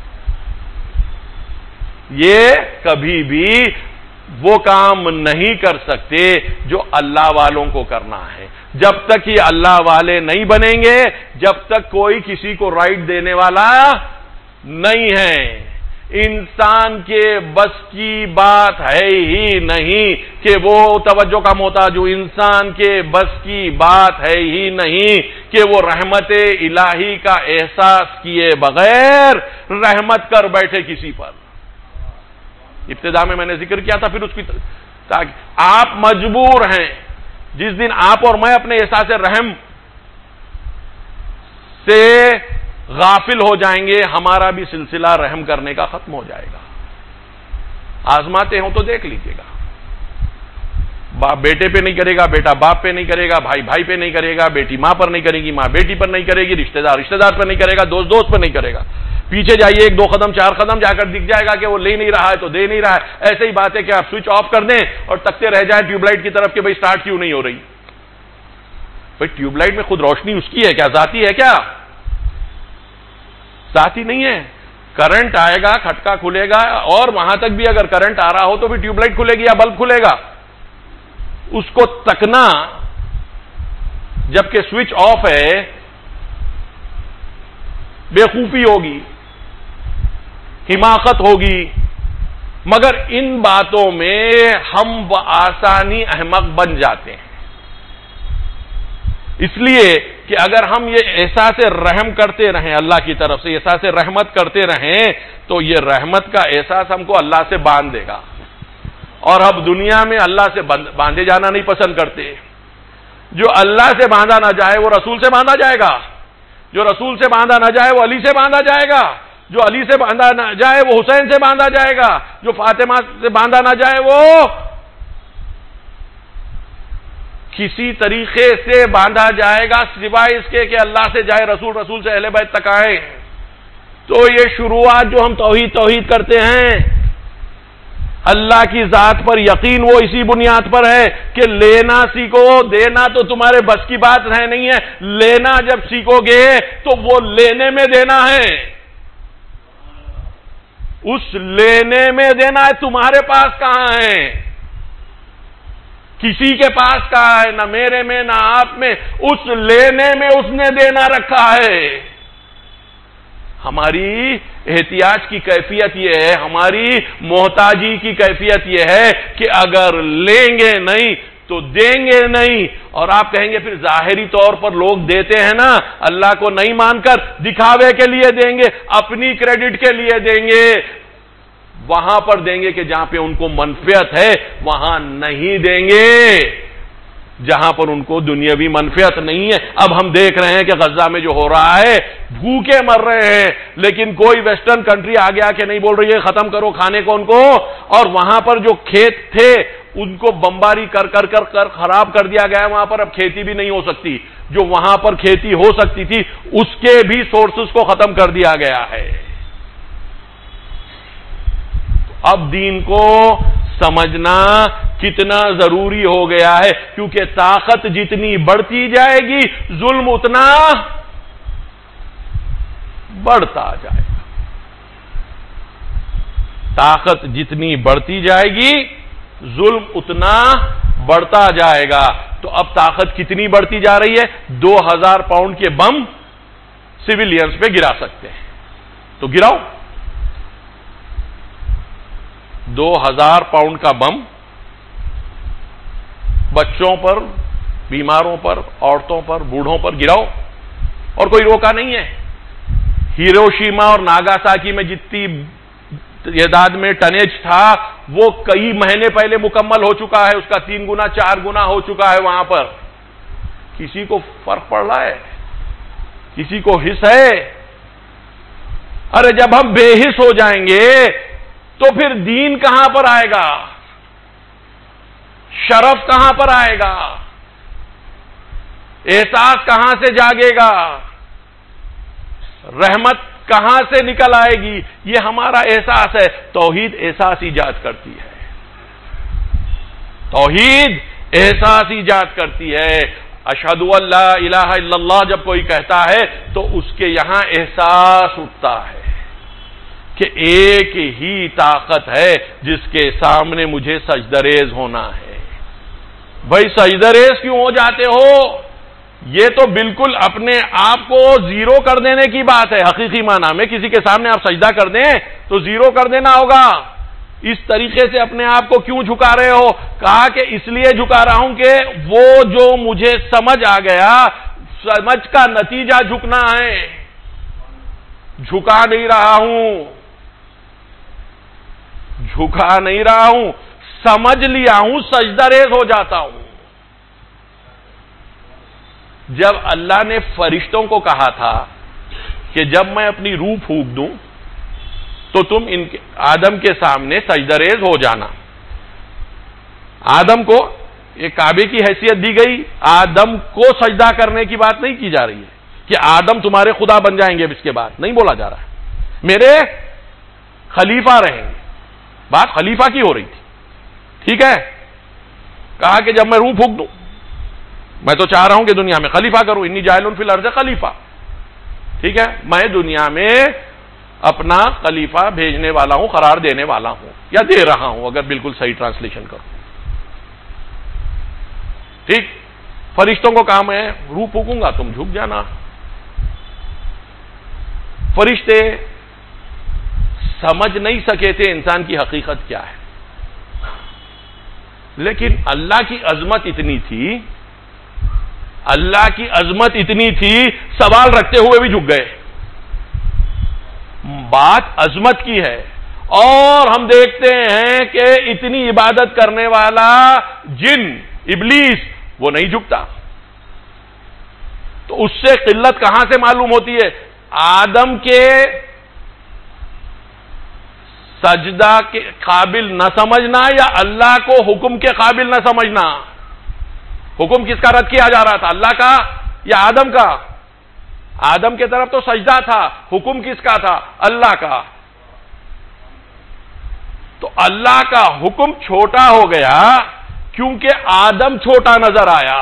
یہ کبھی بھی وہ کام نہیں کر سکتے جو اللہ والوں کو کرنا ہے. جب تک یہ اللہ والے نہیں بنیں گے، جب تک کوئی کسی کو رائٹ دینے والا نہیں ہے. انسان کے بس کی بات ہے ہی نہیں کہ وہ توجہ کا محتاج ہو. انسان کے بس کی بات ہے ہی نہیں کہ وہ رحمت الہی کا احساس کیے بغیر رحمت کر بیٹھے کسی پر. ابتدا میں نے ذکر کیا تھا، پھر اس کی تاکہ آپ مجبور ہیں. جس دن آپ اور میں اپنے احساس رحم سے غافل ہو جائیں گے، ہمارا بھی سلسلہ رحم کرنے کا ختم ہو جائے گا. آزماتے ہوں تو دیکھ لیجیے گا. باپ بیٹے پہ نہیں کرے گا، بیٹا باپ پہ نہیں کرے گا، بھائی بھائی پہ نہیں کرے گا، بیٹی ماں پر نہیں کرے گی، ماں بیٹی پر نہیں کرے گی، رشتہ دار پر نہیں کرے گا، دوست پر نہیں کرے گا. پیچھے جائیے 1 2 قدم 4 قدم جا کر دکھ جائے گا کہ وہ لے نہیں رہا ہے تو دے نہیں رہا ہے. ایسے ہی بات ہے کہ آپ سوئچ آف کر دیں اور تکتے رہ جائیں ٹیوب لائٹ کی طرف کہ بھائی سٹارٹ کیوں نہیں ہو رہی. بھائی ٹیوب لائٹ میں خود روشنی اس کی ہے کیا؟ ذاتی ہے کیا؟ ذاتی نہیں ہے. کرنٹ آئے گا، کھٹکا کھلے گا، اور وہاں تک بھی اگر کرنٹ آ رہا ہو تو بھی ٹیوب لائٹ کھلے گی یا بلب کھلے گا. اس کو تکنا جبکہ سوئچ آف ہے بےخوفی ہوگی، حماقت ہوگی. مگر ان باتوں میں ہم بآسانی احمق بن جاتے ہیں. اس لیے کہ اگر ہم یہ احساس رحم کرتے رہیں، اللہ کی طرف سے احساس رحمت کرتے رہیں، تو یہ رحمت کا احساس ہم کو اللہ سے باندھ دے گا. اور اب دنیا میں اللہ سے باندھے جانا نہیں پسند کرتے. جو اللہ سے باندھا نہ جائے وہ رسول سے باندھا جائے گا، جو رسول سے باندھا نہ جائے وہ علی سے باندھا جائے گا، جو علی سے باندھا نہ جائے وہ حسین سے باندھا جائے گا، جو فاطمہ سے باندھا نہ جائے وہ کسی طریقے سے باندھا جائے گا سوائے اس کے کہ اللہ سے جائے، رسول سے اہل بیت تک آئے. تو یہ شروعات جو ہم توحید کرتے ہیں، اللہ کی ذات پر یقین وہ اسی بنیاد پر ہے کہ لینا سیکھو، دینا تو تمہارے بس کی بات نہیں ہے. لینا جب سیکھو گے تو وہ لینے میں دینا ہے، اس لینے میں دینا ہے. تمہارے پاس کہاں ہے؟ کسی کے پاس کہاں ہے؟ نہ میرے میں نہ آپ میں. اس لینے میں اس نے دینا رکھا ہے. ہماری احتیاج کی کیفیت یہ ہے، ہماری محتاجی کی کیفیت یہ ہے کہ اگر لیں گے نہیں تو دیں گے نہیں. اور آپ کہیں گے پھر ظاہری طور پر لوگ دیتے ہیں نا، اللہ کو نہیں مان کر دکھاوے کے لیے دیں گے، اپنی کریڈٹ کے لیے دیں گے. وہاں پر دیں گے کہ جہاں پہ ان کو منفعت ہے، وہاں نہیں دیں گے جہاں پر ان کو دنیاوی منفعت نہیں ہے. اب ہم دیکھ رہے ہیں کہ غزہ میں جو ہو رہا ہے، بھوکے مر رہے ہیں، لیکن کوئی ویسٹرن کنٹری آگے آ کے نہیں بول رہی ہے ختم کرو کھانے کو ان کو. اور وہاں پر جو کھیت تھے ان کو بمباری کر خراب کر دیا گیا ہے. وہاں پر اب کھیتی بھی نہیں ہو سکتی. جو وہاں پر کھیتی ہو سکتی تھی اس کے بھی سورسز کو ختم کر دیا گیا ہے. اب دین کو سمجھنا کتنا ضروری ہو گیا ہے، کیونکہ طاقت جتنی بڑھتی جائے گی ظلم اتنا بڑھتا جائے گا. طاقت جتنی بڑھتی جائے گی ظلم اتنا بڑھتا جائے گا. تو اب طاقت کتنی بڑھتی جا رہی ہے؟ 2000 پاؤنڈ کے بم سویلینز پہ گرا سکتے ہیں تو گراؤ. 2000 پاؤنڈ کا بم بچوں پر، بیماروں پر، عورتوں پر، بوڑھوں پر گراؤ اور کوئی روکا نہیں ہے. ہیروشیما اور ناگاساکی میں جتنی تعداد میں ٹنیج تھا وہ کئی مہینے پہلے مکمل ہو چکا ہے، اس کا 3 گنا 4 گنا ہو چکا ہے وہاں پر. کسی کو فرق پڑ رہا ہے؟ کسی کو حس ہے؟ ارے جب ہم بے حس ہو جائیں گے تو پھر دین کہاں پر آئے گا؟ شرف کہاں پر آئے گا؟ احساس کہاں سے جاگے گا؟ رحمت کہاں سے نکل آئے گی؟ یہ ہمارا احساس ہے. توحید احساس ایجاد کرتی ہے. توحید احساس ایجاد کرتی ہے. اشہد ان لا الہ الا اللہ جب کوئی کہتا ہے تو اس کے یہاں احساس اٹھتا ہے کہ ایک ہی طاقت ہے جس کے سامنے مجھے سجدریز ہونا ہے. بھائی سجدریز کیوں ہو جاتے ہو؟ یہ تو بالکل اپنے آپ کو زیرو کر دینے کی بات ہے. حقیقی معنی میں کسی کے سامنے آپ سجدہ کر دیں تو زیرو کر دینا ہوگا. اس طریقے سے اپنے آپ کو کیوں جھکا رہے ہو؟ کہا کہ اس لیے جھکا رہا ہوں کہ وہ جو مجھے سمجھ آ گیا، سمجھ کا نتیجہ جھکنا ہے. جھکا نہیں رہا ہوں، جھکا نہیں رہا ہوں، سمجھ لیا ہوں، سجدہ ریز ہو جاتا ہوں. جب اللہ نے فرشتوں کو کہا تھا کہ جب میں اپنی روح پھونک دوں تو تم آدم کے سامنے سجدہ ریز ہو جانا. آدم کو یہ کعبے کی حیثیت دی گئی، آدم کو سجدہ کرنے کی بات نہیں کی جا رہی ہے کہ آدم تمہارے خدا بن جائیں گے، اب اس کے بعد نہیں بولا جا رہا ہے، میرے خلیفہ رہیں گے، بات خلیفہ کی ہو رہی تھی، ٹھیک ہے؟ کہا کہ جب میں روح پھونک دوں، میں تو چاہ رہا ہوں کہ دنیا میں خلیفہ کروں، انی جاعل فی الارض خلیفہ، ٹھیک ہے، میں دنیا میں اپنا خلیفہ بھیجنے والا ہوں، قرار دینے والا ہوں، یا دے رہا ہوں اگر بالکل صحیح ٹرانسلیشن کروں، ٹھیک؟ فرشتوں کو کام ہے روح پھونکوں گا تم جھک جانا۔ فرشتے سمجھ نہیں سکے تھے انسان کی حقیقت کیا ہے، لیکن اللہ کی عظمت اتنی تھی، اللہ کی عظمت اتنی تھی، سوال رکھتے ہوئے بھی جھک گئے۔ بات عظمت کی ہے، اور ہم دیکھتے ہیں کہ اتنی عبادت کرنے والا جن ابلیس وہ نہیں جھکتا، تو اس سے قلت کہاں سے معلوم ہوتی ہے؟ آدم کے سجدہ کے قابل نہ سمجھنا یا اللہ کو حکم کے قابل نہ سمجھنا؟ حکم کس کا رد کیا جا رہا تھا، اللہ کا یا آدم کا؟ آدم کے طرف تو سجدہ تھا، حکم کس کا تھا؟ اللہ کا۔ تو اللہ کا حکم چھوٹا ہو گیا کیونکہ آدم چھوٹا نظر آیا۔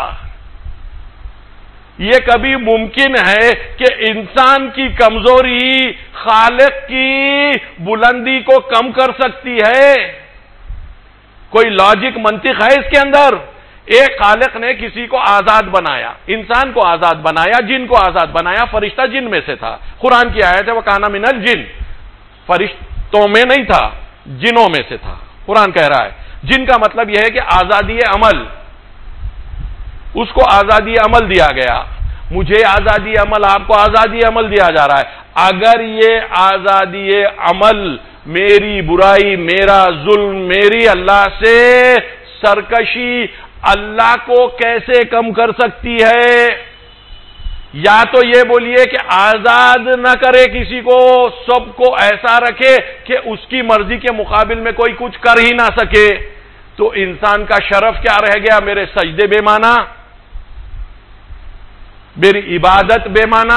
یہ کبھی ممکن ہے کہ انسان کی کمزوری خالق کی بلندی کو کم کر سکتی ہے؟ کوئی لاجک منطق ہے اس کے اندر؟ ایک خالق نے کسی کو آزاد بنایا، انسان کو آزاد بنایا، جن کو آزاد بنایا، فرشتہ جن میں سے تھا، قرآن کی آیت ہے وَكَانَ مِنَ الْجِنِّ، فرشتوں میں نہیں تھا، جنوں میں سے تھا، قرآن کہہ رہا ہے۔ جن کا مطلب یہ ہے کہ آزادی عمل، اس کو آزادی عمل دیا گیا، مجھے آزادی عمل، آپ کو آزادی عمل دیا جا رہا ہے۔ اگر یہ آزادی عمل میری برائی، میرا ظلم، میری اللہ سے سرکشی اللہ کو کیسے کم کر سکتی ہے؟ یا تو یہ بولیے کہ آزاد نہ کرے کسی کو، سب کو ایسا رکھے کہ اس کی مرضی کے مقابل میں کوئی کچھ کر ہی نہ سکے، تو انسان کا شرف کیا رہ گیا؟ میرے سجدے بے معنی، میری عبادت بے معنی،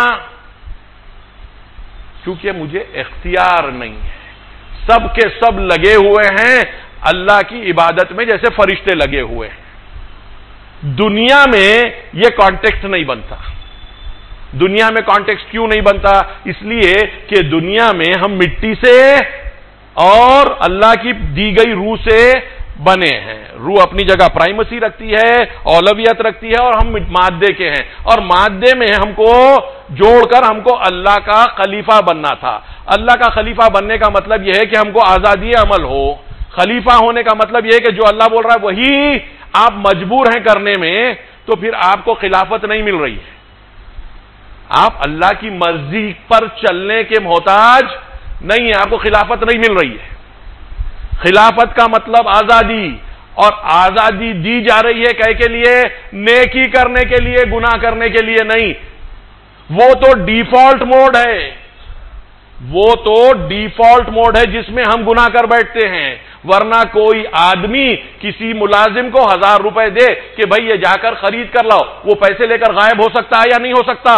کیونکہ مجھے اختیار نہیں ہے۔ سب کے سب لگے ہوئے ہیں اللہ کی عبادت میں جیسے فرشتے لگے ہوئے ہیں۔ دنیا میں یہ کانٹیکسٹ نہیں بنتا۔ دنیا میں کانٹیکسٹ کیوں نہیں بنتا؟ اس لیے کہ دنیا میں ہم مٹی سے اور اللہ کی دی گئی روح سے بنے ہیں۔ روح اپنی جگہ پرائمیسی رکھتی ہے، اولویت رکھتی ہے، اور ہم مادے کے ہیں، اور مادے میں ہم کو جوڑ کر ہم کو اللہ کا خلیفہ بننا تھا۔ اللہ کا خلیفہ بننے کا مطلب یہ ہے کہ ہم کو آزادی عمل ہو۔ خلیفہ ہونے کا مطلب یہ ہے کہ جو اللہ بول رہا ہے وہی آپ مجبور ہیں کرنے میں، تو پھر آپ کو خلافت نہیں مل رہی ہے، آپ اللہ کی مرضی پر چلنے کے محتاج نہیں ہیں، آپ کو خلافت نہیں مل رہی ہے۔ خلافت کا مطلب آزادی، اور آزادی دی جا رہی ہے کہے کے لیے؟ نیکی کرنے کے لیے، گناہ کرنے کے لیے نہیں۔ وہ تو ڈیفالٹ موڈ ہے، وہ تو ڈیفالٹ موڈ ہے جس میں ہم گناہ کر بیٹھتے ہیں، ورنہ کوئی آدمی کسی ملازم کو 1000 روپے دے کہ بھئی یہ جا کر خرید کر لاؤ، وہ پیسے لے کر غائب ہو سکتا ہے یا نہیں ہو سکتا؟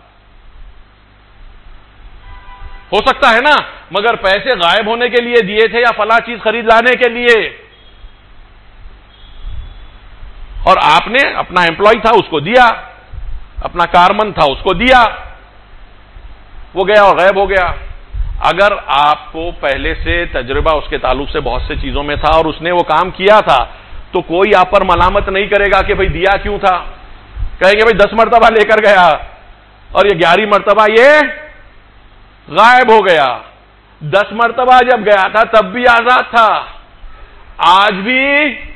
ہو سکتا ہے نا، مگر پیسے غائب ہونے کے لیے دیے تھے یا فلاں چیز خرید لانے کے لیے؟ اور آپ نے اپنا امپلائی تھا اس کو دیا، اپنا کارمن تھا اس کو دیا، وہ گیا اور غائب ہو گیا۔ اگر آپ کو پہلے سے تجربہ اس کے تعلق سے بہت سے چیزوں میں تھا اور اس نے وہ کام کیا تھا، تو کوئی آپ پر ملامت نہیں کرے گا کہ بھئی دیا کیوں تھا، کہیں گے بھئی 10 مرتبہ لے کر گیا اور یہ 11 مرتبہ یہ غائب ہو گیا۔ 10 مرتبہ جب گیا تھا تب بھی آزاد تھا، آج بھی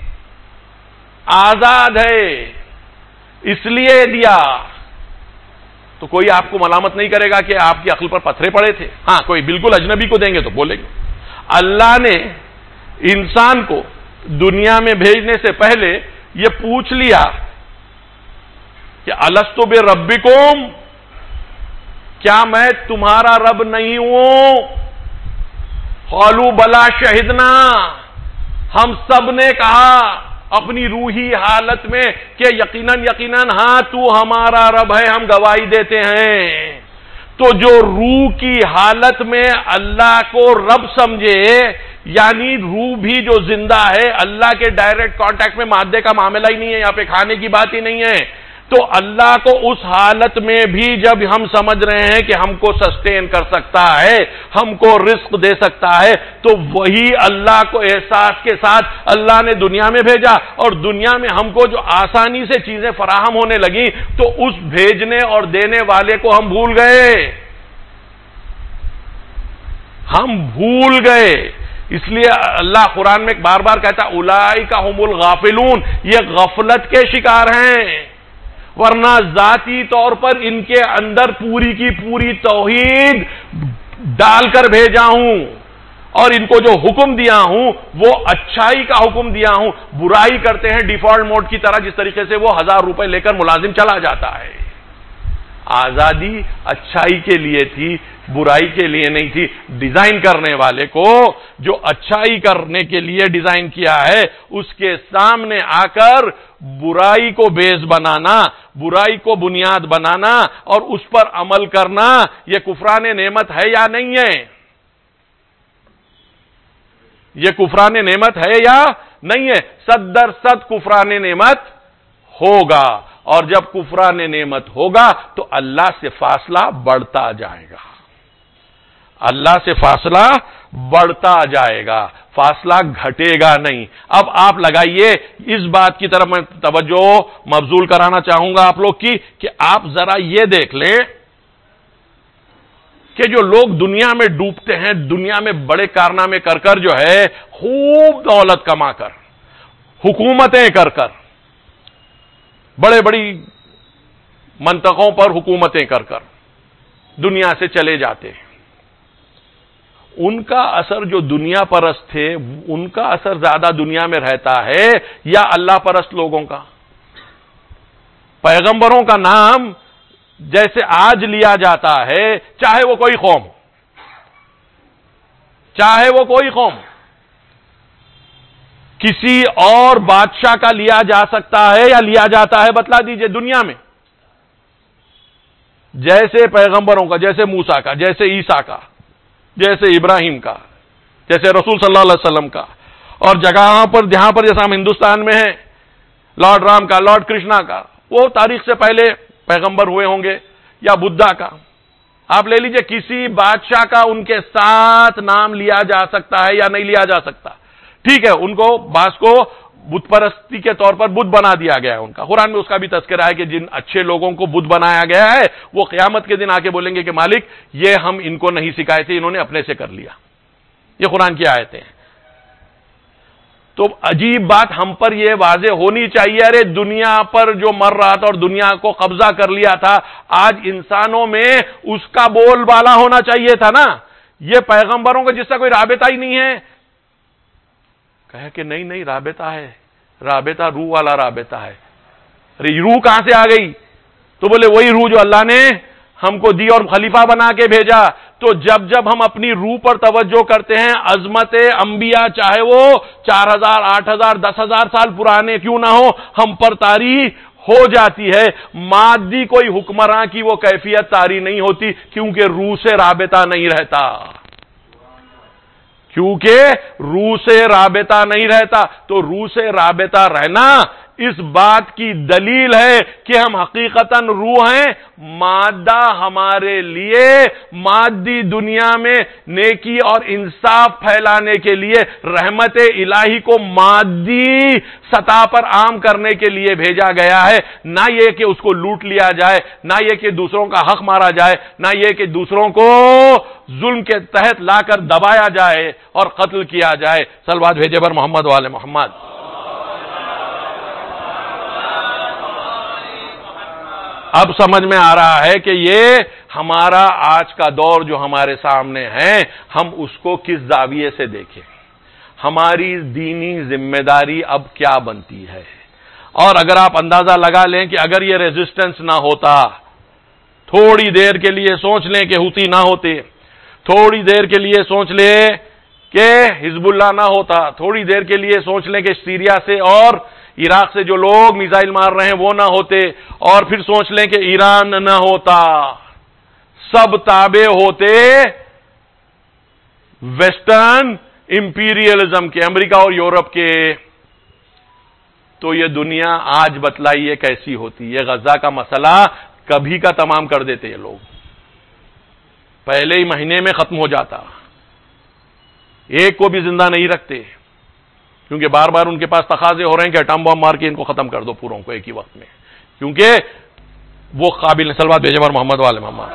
آزاد ہے، اس لیے دیا، تو کوئی آپ کو ملامت نہیں کرے گا کہ آپ کی عقل پر پتھرے پڑے تھے۔ ہاں کوئی بالکل اجنبی کو دیں گے تو بولیں گے۔ اللہ نے انسان کو دنیا میں بھیجنے سے پہلے یہ پوچھ لیا کہ الستو بربکم، کیا میں تمہارا رب نہیں ہوں؟ قالوا بلا شہدنا، ہم سب نے کہا اپنی روحی حالت میں کہ یقیناً ہاں تو ہمارا رب ہے، ہم گواہی دیتے ہیں. تو جو روح کی حالت میں اللہ کو رب سمجھے، یعنی روح بھی جو زندہ ہے، اللہ کے ڈائریکٹ کانٹیکٹ میں مادے کا معاملہ ہی نہیں ہے، یہاں پہ کھانے کی بات ہی نہیں ہے، تو اللہ کو اس حالت میں بھی جب ہم سمجھ رہے ہیں کہ ہم کو سسٹین کر سکتا ہے، ہم کو رزق دے سکتا ہے، تو وہی اللہ کو احساس کے ساتھ اللہ نے دنیا میں بھیجا، اور دنیا میں ہم کو جو آسانی سے چیزیں فراہم ہونے لگی تو اس بھیجنے اور دینے والے کو ہم بھول گئے. ہم بھول گئے. اس لیے اللہ قرآن میں بار بار کہتا اولئک هم الغافلون، یہ غفلت کے شکار ہیں، ورنہ ذاتی طور پر ان کے اندر پوری کی پوری توحید ڈال کر بھیجا ہوں، اور ان کو جو حکم دیا ہوں وہ اچھائی کا حکم دیا ہوں. برائی کرتے ہیں ڈیفالٹ موڈ کی طرح، جس طریقے سے وہ 1000 روپے لے کر ملازم چلا جاتا ہے. آزادی اچھائی کے لیے تھی، برائی کے لیے نہیں تھی. ڈیزائن کرنے والے کو جو اچھائی کرنے کے لیے ڈیزائن کیا ہے، اس کے سامنے آ کر برائی کو بیس بنانا، برائی کو بنیاد بنانا اور اس پر عمل کرنا، یہ کفران نعمت ہے یا نہیں ہے؟ یہ کفران نعمت ہے یا نہیں ہے؟ 100% کفران نعمت ہوگا. اور جب کفران نعمت ہوگا تو اللہ سے فاصلہ بڑھتا جائے گا، اللہ سے فاصلہ بڑھتا جائے گا، فاصلہ گھٹے گا نہیں. اب آپ لگائیے، اس بات کی طرف میں توجہ مبذول کرانا چاہوں گا آپ لوگ کی، کہ آپ ذرا یہ دیکھ لیں کہ جو لوگ دنیا میں ڈوبتے ہیں، دنیا میں بڑے کارنامے کر کر جو ہے، خوب دولت کما کر، حکومتیں کر کر، بڑے بڑی منطقوں پر حکومتیں کر کر دنیا سے چلے جاتے ہیں، ان کا اثر جو دنیا پرست تھے، ان کا اثر زیادہ دنیا میں رہتا ہے یا اللہ پرست لوگوں کا؟ پیغمبروں کا نام جیسے آج لیا جاتا ہے، چاہے وہ کوئی قوم، چاہے وہ کوئی قوم، کسی اور بادشاہ کا لیا جا سکتا ہے یا لیا جاتا ہے؟ بتلا دیجئے. دنیا میں جیسے پیغمبروں کا، جیسے موسیٰ کا، جیسے عیسیٰ کا، جیسے ابراہیم کا، جیسے رسول صلی اللہ علیہ وسلم کا، اور جگہوں پر جہاں پر جیسا ہم ہندوستان میں ہیں، لارڈ رام کا، لارڈ کرشنا کا، وہ تاریخ سے پہلے پیغمبر ہوئے ہوں گے، یا بدھا کا. آپ لے لیجئے، کسی بادشاہ کا ان کے ساتھ نام لیا جا سکتا ہے یا نہیں لیا جا سکتا؟ ٹھیک ہے، ان کو بعض کو بت پرستی کے طور پر بت بنا دیا گیا ہے. ان کا قرآن میں اس کا بھی تذکرہ ہے کہ جن اچھے لوگوں کو بت بنایا گیا ہے وہ قیامت کے دن آ کے بولیں گے کہ مالک یہ ہم ان کو نہیں سکھائے تھے، انہوں نے اپنے سے کر لیا. یہ قرآن کی آیتیں ہیں. تو عجیب بات ہم پر یہ واضح ہونی چاہیے، ارے دنیا پر جو مر رہا تھا اور دنیا کو قبضہ کر لیا تھا، آج انسانوں میں اس کا بول بالا ہونا چاہیے تھا نا. یہ پیغمبروں کا جس سے کوئی رابطہ ہی نہیں ہے، کہے کہ نہیں رابطہ ہے، رابطہ روح والا رابطہ ہے. ارے روح کہاں سے آ گئی؟ تو بولے وہی روح جو اللہ نے ہم کو دی اور خلیفہ بنا کے بھیجا. تو جب ہم اپنی روح پر توجہ کرتے ہیں، عظمت انبیاء چاہے وہ 4000 8000 10,000 سال پرانے کیوں نہ ہو، ہم پر طاری ہو جاتی ہے. مادی کوئی حکمراں کی وہ کیفیت طاری نہیں ہوتی، کیونکہ روح سے رابطہ نہیں رہتا، کیونکہ روح سے رابطہ نہیں رہتا. تو روح سے رابطہ رہنا اس بات کی دلیل ہے کہ ہم حقیقتاً روح ہیں. مادہ ہمارے لیے مادی دنیا میں نیکی اور انصاف پھیلانے کے لیے، رحمت الہی کو مادی سطح پر عام کرنے کے لیے بھیجا گیا ہے، نہ یہ کہ اس کو لوٹ لیا جائے، نہ یہ کہ دوسروں کا حق مارا جائے، نہ یہ کہ دوسروں کو ظلم کے تحت لا کر دبایا جائے اور قتل کیا جائے. صلوات بھیجے بر محمد والے محمد. اب سمجھ میں آ رہا ہے کہ یہ ہمارا آج کا دور جو ہمارے سامنے ہے، ہم اس کو کس زاویے سے دیکھیں، ہماری دینی ذمہ داری اب کیا بنتی ہے. اور اگر آپ اندازہ لگا لیں کہ اگر یہ ریزسٹنس نہ ہوتا، تھوڑی دیر کے لیے سوچ لیں کہ حوثی نہ ہوتے، تھوڑی دیر کے لیے سوچ لیں کہ حزب اللہ نہ ہوتا، تھوڑی دیر کے لیے سوچ لیں کہ سیریا سے اور عراق سے جو لوگ میزائل مار رہے ہیں وہ نہ ہوتے، اور پھر سوچ لیں کہ ایران نہ ہوتا، سب تابع ہوتے ویسٹرن امپیریلزم کے، امریکہ اور یورپ کے، تو یہ دنیا آج بتلائیے کیسی ہوتی؟ یہ غزہ کا مسئلہ کبھی کا تمام کر دیتے یہ لوگ، پہلے ہی مہینے میں ختم ہو جاتا، ایک کو بھی زندہ نہیں رکھتے، کیونکہ بار بار ان کے پاس تقاضے ہو رہے ہیں کہ ایٹم بم مار کے ان کو ختم کر دو پوروں کو ایک ہی وقت میں، کیونکہ وہ قابل نہیں۔ صلوات بھیجیں اور محمد والے محمد،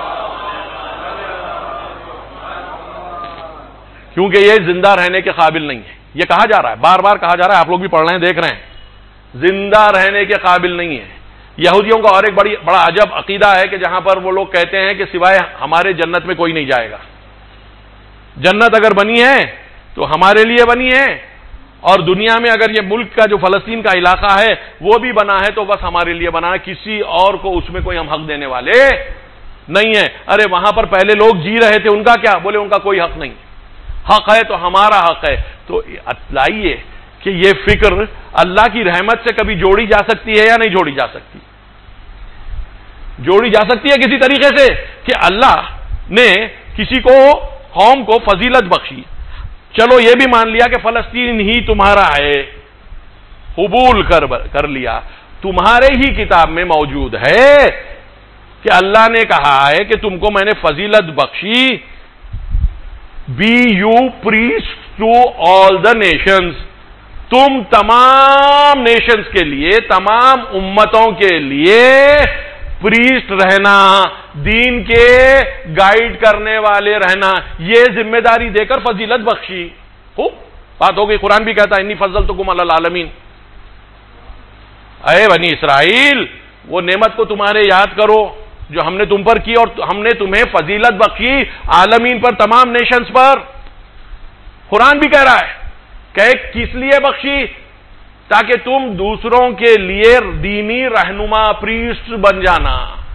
کیونکہ یہ زندہ رہنے کے قابل نہیں ہے، یہ کہا جا رہا ہے، بار بار کہا جا رہا ہے، آپ لوگ بھی پڑھ رہے ہیں دیکھ رہے ہیں، زندہ رہنے کے قابل نہیں ہے۔ یہودیوں کا اور ایک بڑا عجب عقیدہ ہے کہ جہاں پر وہ لوگ کہتے ہیں کہ سوائے ہمارے جنت میں کوئی نہیں جائے گا، جنت اگر بنی ہے تو ہمارے لیے بنی ہے، اور دنیا میں اگر یہ ملک کا جو فلسطین کا علاقہ ہے وہ بھی بنا ہے تو بس ہمارے لیے بنا ہے، کسی اور کو اس میں کوئی ہم حق دینے والے نہیں ہے۔ ارے وہاں پر پہلے لوگ جی رہے تھے، ان کا کیا؟ بولے ان کا کوئی حق نہیں، حق ہے تو ہمارا حق ہے۔ تو لائیے کہ یہ فکر اللہ کی رحمت سے کبھی جوڑی جا سکتی ہے یا نہیں جوڑی جا سکتی؟ جوڑی جا سکتی ہے کسی طریقے سے کہ اللہ نے کسی کو قوم کو فضیلت بخشی، چلو یہ بھی مان لیا کہ فلسطین ہی تمہارا ہے، قبول کر لیا، تمہارے ہی کتاب میں موجود ہے کہ اللہ نے کہا ہے کہ تم کو میں نے فضیلت بخشی، be you priest to all the nations, تم تمام نیشنز کے لیے، تمام امتوں کے لیے پریسٹ رہنا، دین کے گائیڈ کرنے والے رہنا، یہ ذمہ داری دے کر فضیلت بخشی۔ خوب بات ہو گئی، قرآن بھی کہتا ہے انی فضلتکم علی العالمین، اے بنی اسرائیل وہ نعمت کو تمہارے یاد کرو جو ہم نے تم پر کی، اور ہم نے تمہیں فضیلت بخشی عالمین پر، تمام نیشنز پر۔ قرآن بھی کہہ رہا ہے کہ کس لیے بخشی؟ تاکہ تم دوسروں کے لیے دینی رہنما، پریسٹ بن جانا،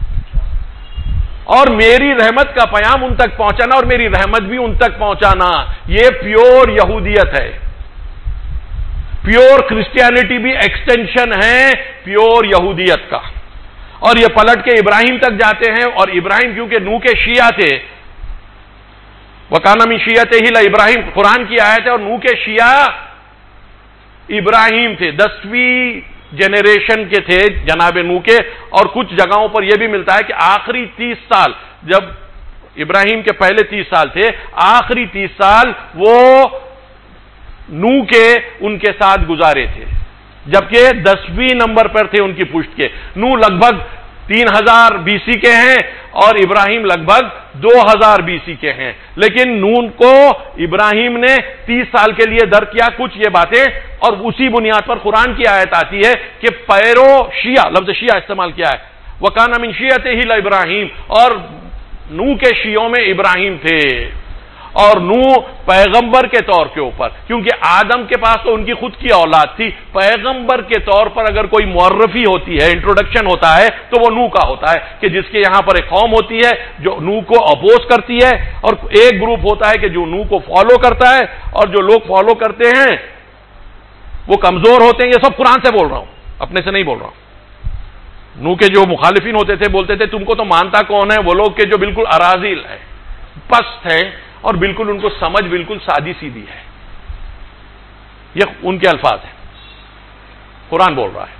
اور میری رحمت کا پیام ان تک پہنچانا، اور میری رحمت بھی ان تک پہنچانا۔ یہ پیور یہودیت ہے، پیور کرسچینٹی بھی ایکسٹینشن ہے پیور یہودیت کا، اور یہ پلٹ کے ابراہیم تک جاتے ہیں، اور ابراہیم کیونکہ نوح کے شیعہ تھے، وَكَانَ مِن شِيَّتِهِ لَإِبْرَاهِيمَ، قرآن کی آیت ہے، اور نوح کے شیعہ ابراہیم تھے، 10ویں جنریشن کے تھے جناب نوح کے، اور کچھ جگہوں پر یہ بھی ملتا ہے کہ آخری 30 سال، جب ابراہیم کے پہلے 30 سال تھے، آخری 30 سال وہ نوح کے ان کے ساتھ گزارے تھے، جبکہ 10ویں نمبر پر تھے ان کی پشت کے۔ نوح لگ بھگ 3000 BC کے ہیں، اور ابراہیم لگ بھگ 2000 BC کے ہیں، لیکن نوح کو ابراہیم نے 30 سال کے لیے در کیا، کچھ یہ باتیں، اور اسی بنیاد پر قرآن کی آیت آتی ہے کہ پیرو شیعہ، لفظ شیعہ استعمال کیا ہے، وَكَانَ مِن شِيَّتِهِ لَإِبْرَاهِيمَ، اور نوح کے شیعوں میں ابراہیم تھے، اور نوح پیغمبر کے طور کے اوپر، کیونکہ آدم کے پاس تو ان کی خود کی اولاد تھی، پیغمبر کے طور پر اگر کوئی معرفی ہوتی ہے، انٹروڈکشن ہوتا ہے، تو وہ نوح کا ہوتا ہے، کہ جس کے یہاں پر ایک قوم ہوتی ہے جو نوح کو اپوز کرتی ہے، اور ایک گروپ ہوتا ہے کہ جو نوح کو فالو کرتا ہے، اور جو لوگ فالو کرتے ہیں وہ کمزور ہوتے ہیں۔ یہ سب قرآن سے بول رہا ہوں، اپنے سے نہیں بول رہا ہوں۔ نوح کے جو مخالفین ہوتے تھے بولتے تھے تم کو تو مانتا کون ہے؟ وہ لوگ کہ جو بالکل اراذل ہے، پست ہے، اور بالکل ان کو سمجھ بالکل سادی سیدھی ہے۔ یہ ان کے الفاظ ہیں، قرآن بول رہا ہے۔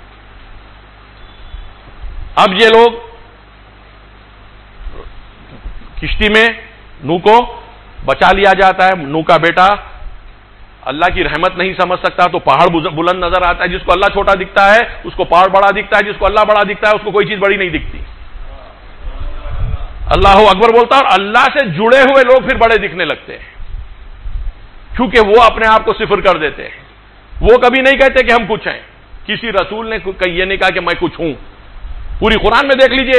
اب یہ لوگ کشتی میں نوح کو بچا لیا جاتا ہے، نوح کا بیٹا اللہ کی رحمت نہیں سمجھ سکتا تو پہاڑ بلند نظر آتا ہے، جس کو اللہ چھوٹا دکھتا ہے اس کو پہاڑ بڑا دکھتا ہے، جس کو اللہ بڑا دکھتا ہے اس کو کوئی چیز بڑی نہیں دکھتی۔ اللہ اکبر بولتا ہے، اور اللہ سے جڑے ہوئے لوگ پھر بڑے دکھنے لگتے ہیں، کیونکہ وہ اپنے آپ کو صفر کر دیتے ہیں۔ وہ کبھی نہیں کہتے کہ ہم کچھ ہیں، کسی رسول نے یہ نہیں کہا کہ میں کچھ ہوں۔ پوری قرآن میں دیکھ لیجئے،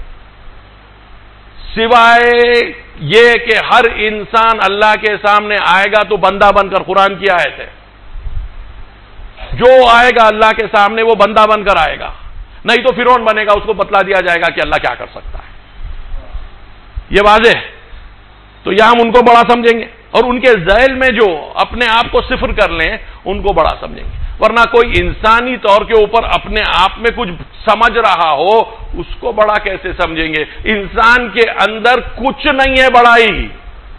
سوائے یہ کہ ہر انسان اللہ کے سامنے آئے گا تو بندہ بن کر، قرآن کی آیت ہے، جو آئے گا اللہ کے سامنے وہ بندہ بن کر آئے گا، نہیں تو فرعون بنے گا، اس کو بتلا دیا جائے گا کہ اللہ کیا کر سکتا ہے۔ یہ واضح ہے، تو یہاں ہم ان کو بڑا سمجھیں گے، اور ان کے ذیل میں جو اپنے آپ کو صفر کر لیں ان کو بڑا سمجھیں گے۔ ورنہ کوئی انسانی طور کے اوپر اپنے آپ میں کچھ سمجھ رہا ہو اس کو بڑا کیسے سمجھیں گے؟ انسان کے اندر کچھ نہیں ہے بڑائی،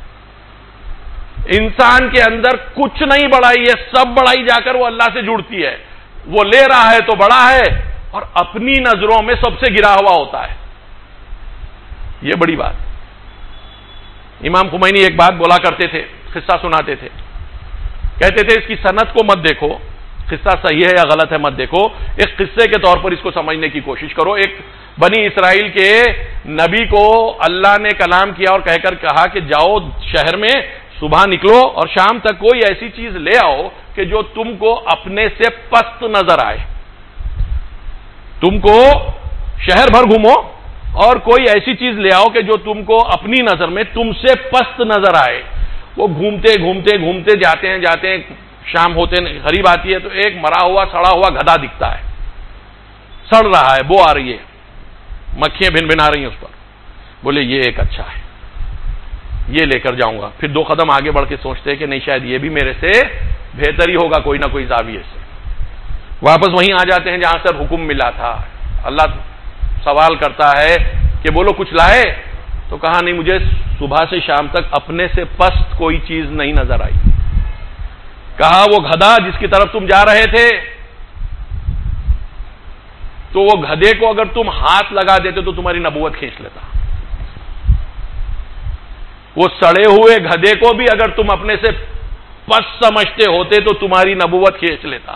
انسان کے اندر کچھ نہیں بڑائی ہے، سب بڑائی جا کر وہ اللہ سے جڑتی ہے۔ وہ لے رہا ہے تو بڑا ہے اور اپنی نظروں میں سب سے گرا ہوا ہوتا ہے، یہ بڑی بات۔ امام خمینی ایک بات بولا کرتے تھے، قصہ سناتے تھے، کہتے تھے اس کی سند کو مت دیکھو، قصہ صحیح ہے یا غلط ہے مت دیکھو، ایک قصے کے طور پر اس کو سمجھنے کی کوشش کرو۔ ایک بنی اسرائیل کے نبی کو اللہ نے کلام کیا اور کہہ کر کہا کہ جاؤ شہر میں، صبح نکلو اور شام تک کوئی ایسی چیز لے آؤ کہ جو تم کو اپنے سے پست نظر آئے۔ تم کو شہر بھر گھومو اور کوئی ایسی چیز لے آؤ کہ جو تم کو اپنی نظر میں تم سے پست نظر آئے۔ وہ گھومتے گھومتے گھومتے جاتے ہیں، شام ہوتے قریب آتی ہے تو ایک مرا ہوا سڑا ہوا گدھا دکھتا ہے، سڑ رہا ہے، بو آ رہی ہے، مکھیاں بھن بھن آ رہی ہیں اس پر۔ بولے یہ ایک اچھا ہے، یہ لے کر جاؤں گا۔ پھر 2 قدم آگے بڑھ کے سوچتے کہ نہیں شاید یہ بھی میرے سے بہتر ہی ہوگا کوئی نہ کوئی زاویے سے۔ واپس وہیں آ جاتے ہیں جہاں سے حکم ملا تھا۔ اللہ سوال کرتا ہے کہ بولو کچھ لائے؟ تو کہا نہیں، مجھے صبح سے شام تک اپنے سے پست کوئی چیز نہیں نظر آئی۔ کہا وہ گدھا جس کی طرف تم جا رہے تھے، تو وہ گدھے کو اگر تم ہاتھ لگا دیتے تو تمہاری نبوت کھینچ لیتا۔ وہ سڑے ہوئے گدھے کو بھی اگر تم اپنے سے پست سمجھتے ہوتے تو تمہاری نبوت کھینچ لیتا۔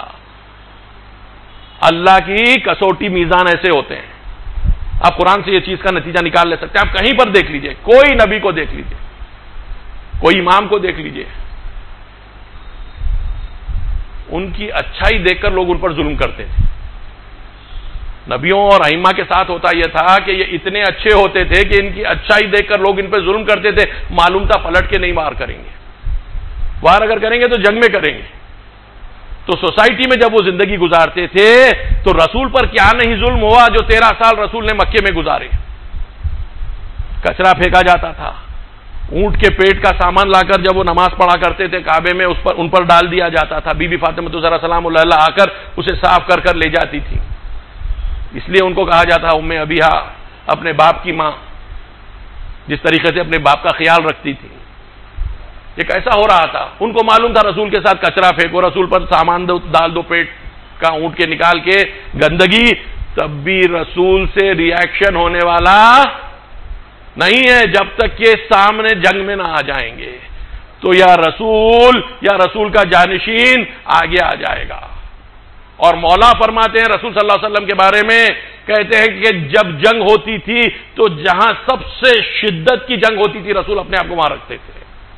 اللہ کی کسوٹی میزان ایسے ہوتے ہیں۔ آپ قرآن سے یہ چیز کا نتیجہ نکال لے سکتے ہیں۔ آپ کہیں پر دیکھ لیجئے، کوئی نبی کو دیکھ لیجئے، کوئی امام کو دیکھ لیجئے، ان کی اچھائی دیکھ کر لوگ ان پر ظلم کرتے تھے۔ نبیوں اور ائمہ کے ساتھ ہوتا یہ تھا کہ یہ اتنے اچھے ہوتے تھے کہ ان کی اچھائی دیکھ کر لوگ ان پہ ظلم کرتے تھے، معلوم تھا پلٹ کے نہیں وار کریں گے، وار اگر کریں گے تو جنگ میں کریں گے۔ تو سوسائٹی میں جب وہ زندگی گزارتے تھے تو رسول پر کیا نہیں ظلم ہوا جو 13 سال رسول نے مکے میں گزارے۔ کچرا پھینکا جاتا تھا، اونٹ کے پیٹ کا سامان لا کر جب وہ نماز پڑھا کرتے تھے کعبے میں ان پر ڈال دیا جاتا تھا۔ بی بی فاطمہ الزہرا سلام اللہ آ کر اسے صاف کر کر لے جاتی تھی، اس لیے ان کو کہا جاتا ام ابیہا، اپنے باپ کی ماں، جس طریقے سے اپنے باپ کا خیال رکھتی تھی۔ یہ کیسا ہو رہا تھا؟ ان کو معلوم تھا رسول کے ساتھ کچرا پھینکو، رسول پر سامان ڈال دو پیٹ کا اونٹ کے نکال کے گندگی، تب بھی رسول سے ریئیکشن ہونے والا نہیں ہے جب تک کہ سامنے جنگ میں نہ آ جائیں گے۔ تو یا رسول کا جانشین آگے آ جائے گا۔ اور مولا فرماتے ہیں رسول صلی اللہ علیہ وسلم کے بارے میں، کہتے ہیں کہ جب جنگ ہوتی تھی تو جہاں سب سے شدت کی جنگ ہوتی تھی رسول اپنے آپ کو وہاں رکھتے تھے۔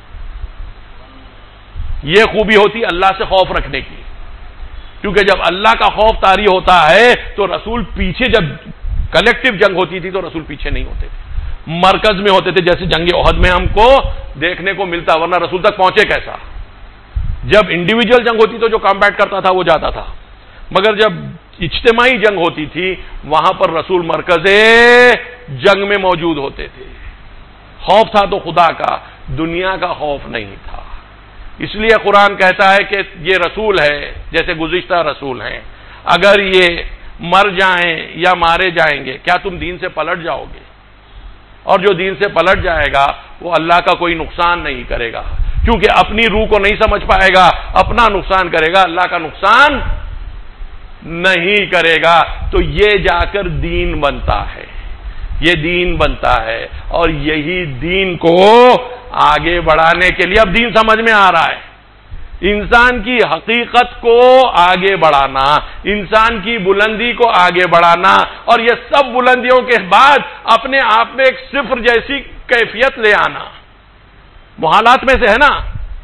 یہ خوبی ہوتی اللہ سے خوف رکھنے کی، کیونکہ جب اللہ کا خوف طاری ہوتا ہے تو رسول پیچھے، جب کلیکٹو جنگ ہوتی تھی تو رسول پیچھے نہیں ہوتے تھے، مرکز میں ہوتے تھے، جیسے جنگ احد میں ہم کو دیکھنے کو ملتا، ورنہ رسول تک پہنچے کیسا؟ جب انڈیویجول جنگ ہوتی تو جو کمبیٹ کرتا تھا وہ جاتا تھا، مگر جب اجتماعی جنگ ہوتی تھی وہاں پر رسول مرکز جنگ میں موجود ہوتے تھے۔ خوف تھا تو خدا کا، دنیا کا خوف نہیں تھا۔ اس لیے قرآن کہتا ہے کہ یہ رسول ہے جیسے گزشتہ رسول ہیں، اگر یہ مر جائیں یا مارے جائیں گے کیا تم دین سے پلٹ جاؤ گے؟ اور جو دین سے پلٹ جائے گا وہ اللہ کا کوئی نقصان نہیں کرے گا، کیونکہ اپنی روح کو نہیں سمجھ پائے گا، اپنا نقصان کرے گا، اللہ کا نقصان نہیں کرے گا۔ تو یہ جا کر دین بنتا ہے، یہ دین بنتا ہے، اور یہی دین کو آگے بڑھانے کے لیے اب دین سمجھ میں آ رہا ہے۔ انسان کی حقیقت کو آگے بڑھانا، انسان کی بلندی کو آگے بڑھانا، اور یہ سب بلندیوں کے بعد اپنے آپ میں ایک صفر جیسی کیفیت لے آنا، محالات میں سے ہے نا،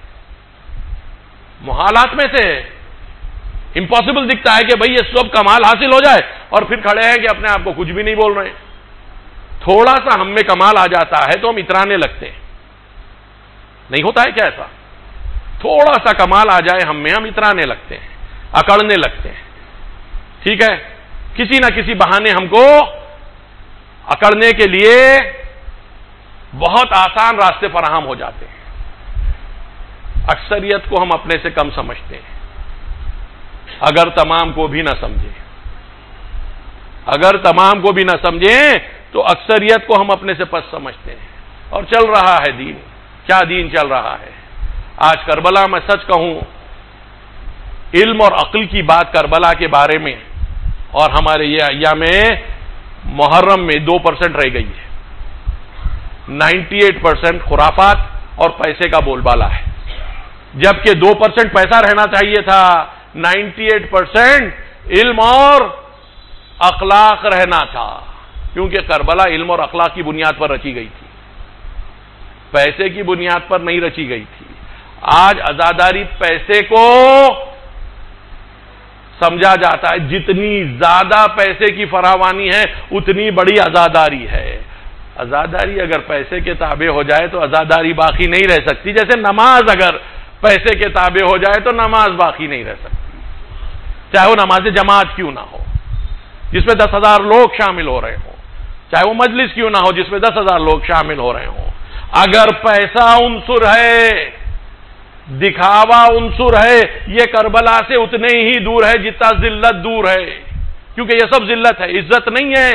محالات میں سے امپاسبل دکھتا ہے کہ بھئی یہ سب کمال حاصل ہو جائے، اور پھر کھڑے ہیں کہ اپنے آپ کو کچھ بھی نہیں بول رہے ہیں۔ تھوڑا سا ہم میں کمال آ جاتا ہے تو ہم اترانے لگتے ہیں، نہیں ہوتا ہے کیا ایسا؟ تھوڑا سا کمال آ جائے ہم میں، ہم اترانے لگتے ہیں، اکڑنے لگتے ہیں، ٹھیک ہے؟ کسی نہ کسی بہانے ہم کو اکڑنے کے لیے بہت آسان راستے فراہم ہو جاتے ہیں۔ اکثریت کو ہم اپنے سے کم سمجھتے ہیں، اگر تمام کو بھی نہ سمجھیں، اگر تمام کو بھی نہ سمجھیں تو اکثریت کو ہم اپنے سے پس سمجھتے ہیں، اور چل رہا ہے دین، کیا دین چل رہا ہے۔ آج کربلا میں سچ کہوں، علم اور عقل کی بات کربلا کے بارے میں اور ہمارے یہ ایام محرم میں 2% رہ گئی ہے، 98% خرافات اور پیسے کا بول بالا ہے، جبکہ 2% پیسہ رہنا چاہیے تھا، 98% علم اور اخلاق رہنا تھا، کیونکہ کربلا علم اور اخلاق کی بنیاد پر رچی گئی تھی، پیسے کی بنیاد پر نہیں رچی گئی تھی۔ آج عزاداری پیسے کو سمجھا جاتا ہے، جتنی زیادہ پیسے کی فراوانی ہے اتنی بڑی عزاداری ہے۔ عزاداری اگر پیسے کے تابع ہو جائے تو عزاداری باقی نہیں رہ سکتی، جیسے نماز اگر پیسے کے تابع ہو جائے تو نماز باقی نہیں رہ سکتی، چاہے وہ نماز جماعت کیوں نہ ہو جس میں 10,000 لوگ شامل ہو رہے ہوں، چاہے وہ مجلس کیوں نہ ہو جس میں 10,000 لوگ شامل ہو رہے ہوں۔ اگر پیسہ عنصر ہے، دکھاوا عنصر ہے، یہ کربلا سے اتنے ہی دور ہے جتنا ذلت دور ہے، کیونکہ یہ سب ذلت ہے، عزت نہیں ہے۔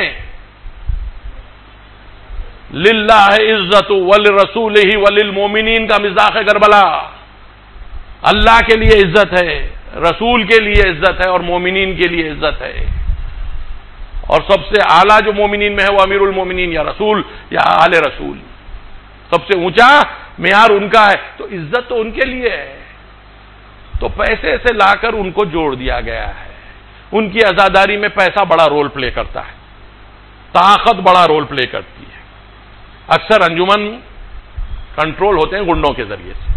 للہ عزت ولرسولہ وللمؤمنین کا مزاح ہے کربلا، اللہ کے لیے عزت ہے، رسول کے لیے عزت ہے اور مومنین کے لیے عزت ہے، اور سب سے اعلیٰ جو مومنین میں ہے وہ امیر المومنین یا رسول یا آل رسول، سب سے اونچا معیار ان کا ہے، تو عزت تو ان کے لیے ہے۔ تو پیسے سے لا کر ان کو جوڑ دیا گیا ہے، ان کی عزاداری میں پیسہ بڑا رول پلے کرتا ہے، طاقت بڑا رول پلے کرتی ہے۔ اکثر انجمن کنٹرول ہوتے ہیں گنڈوں کے ذریعے سے،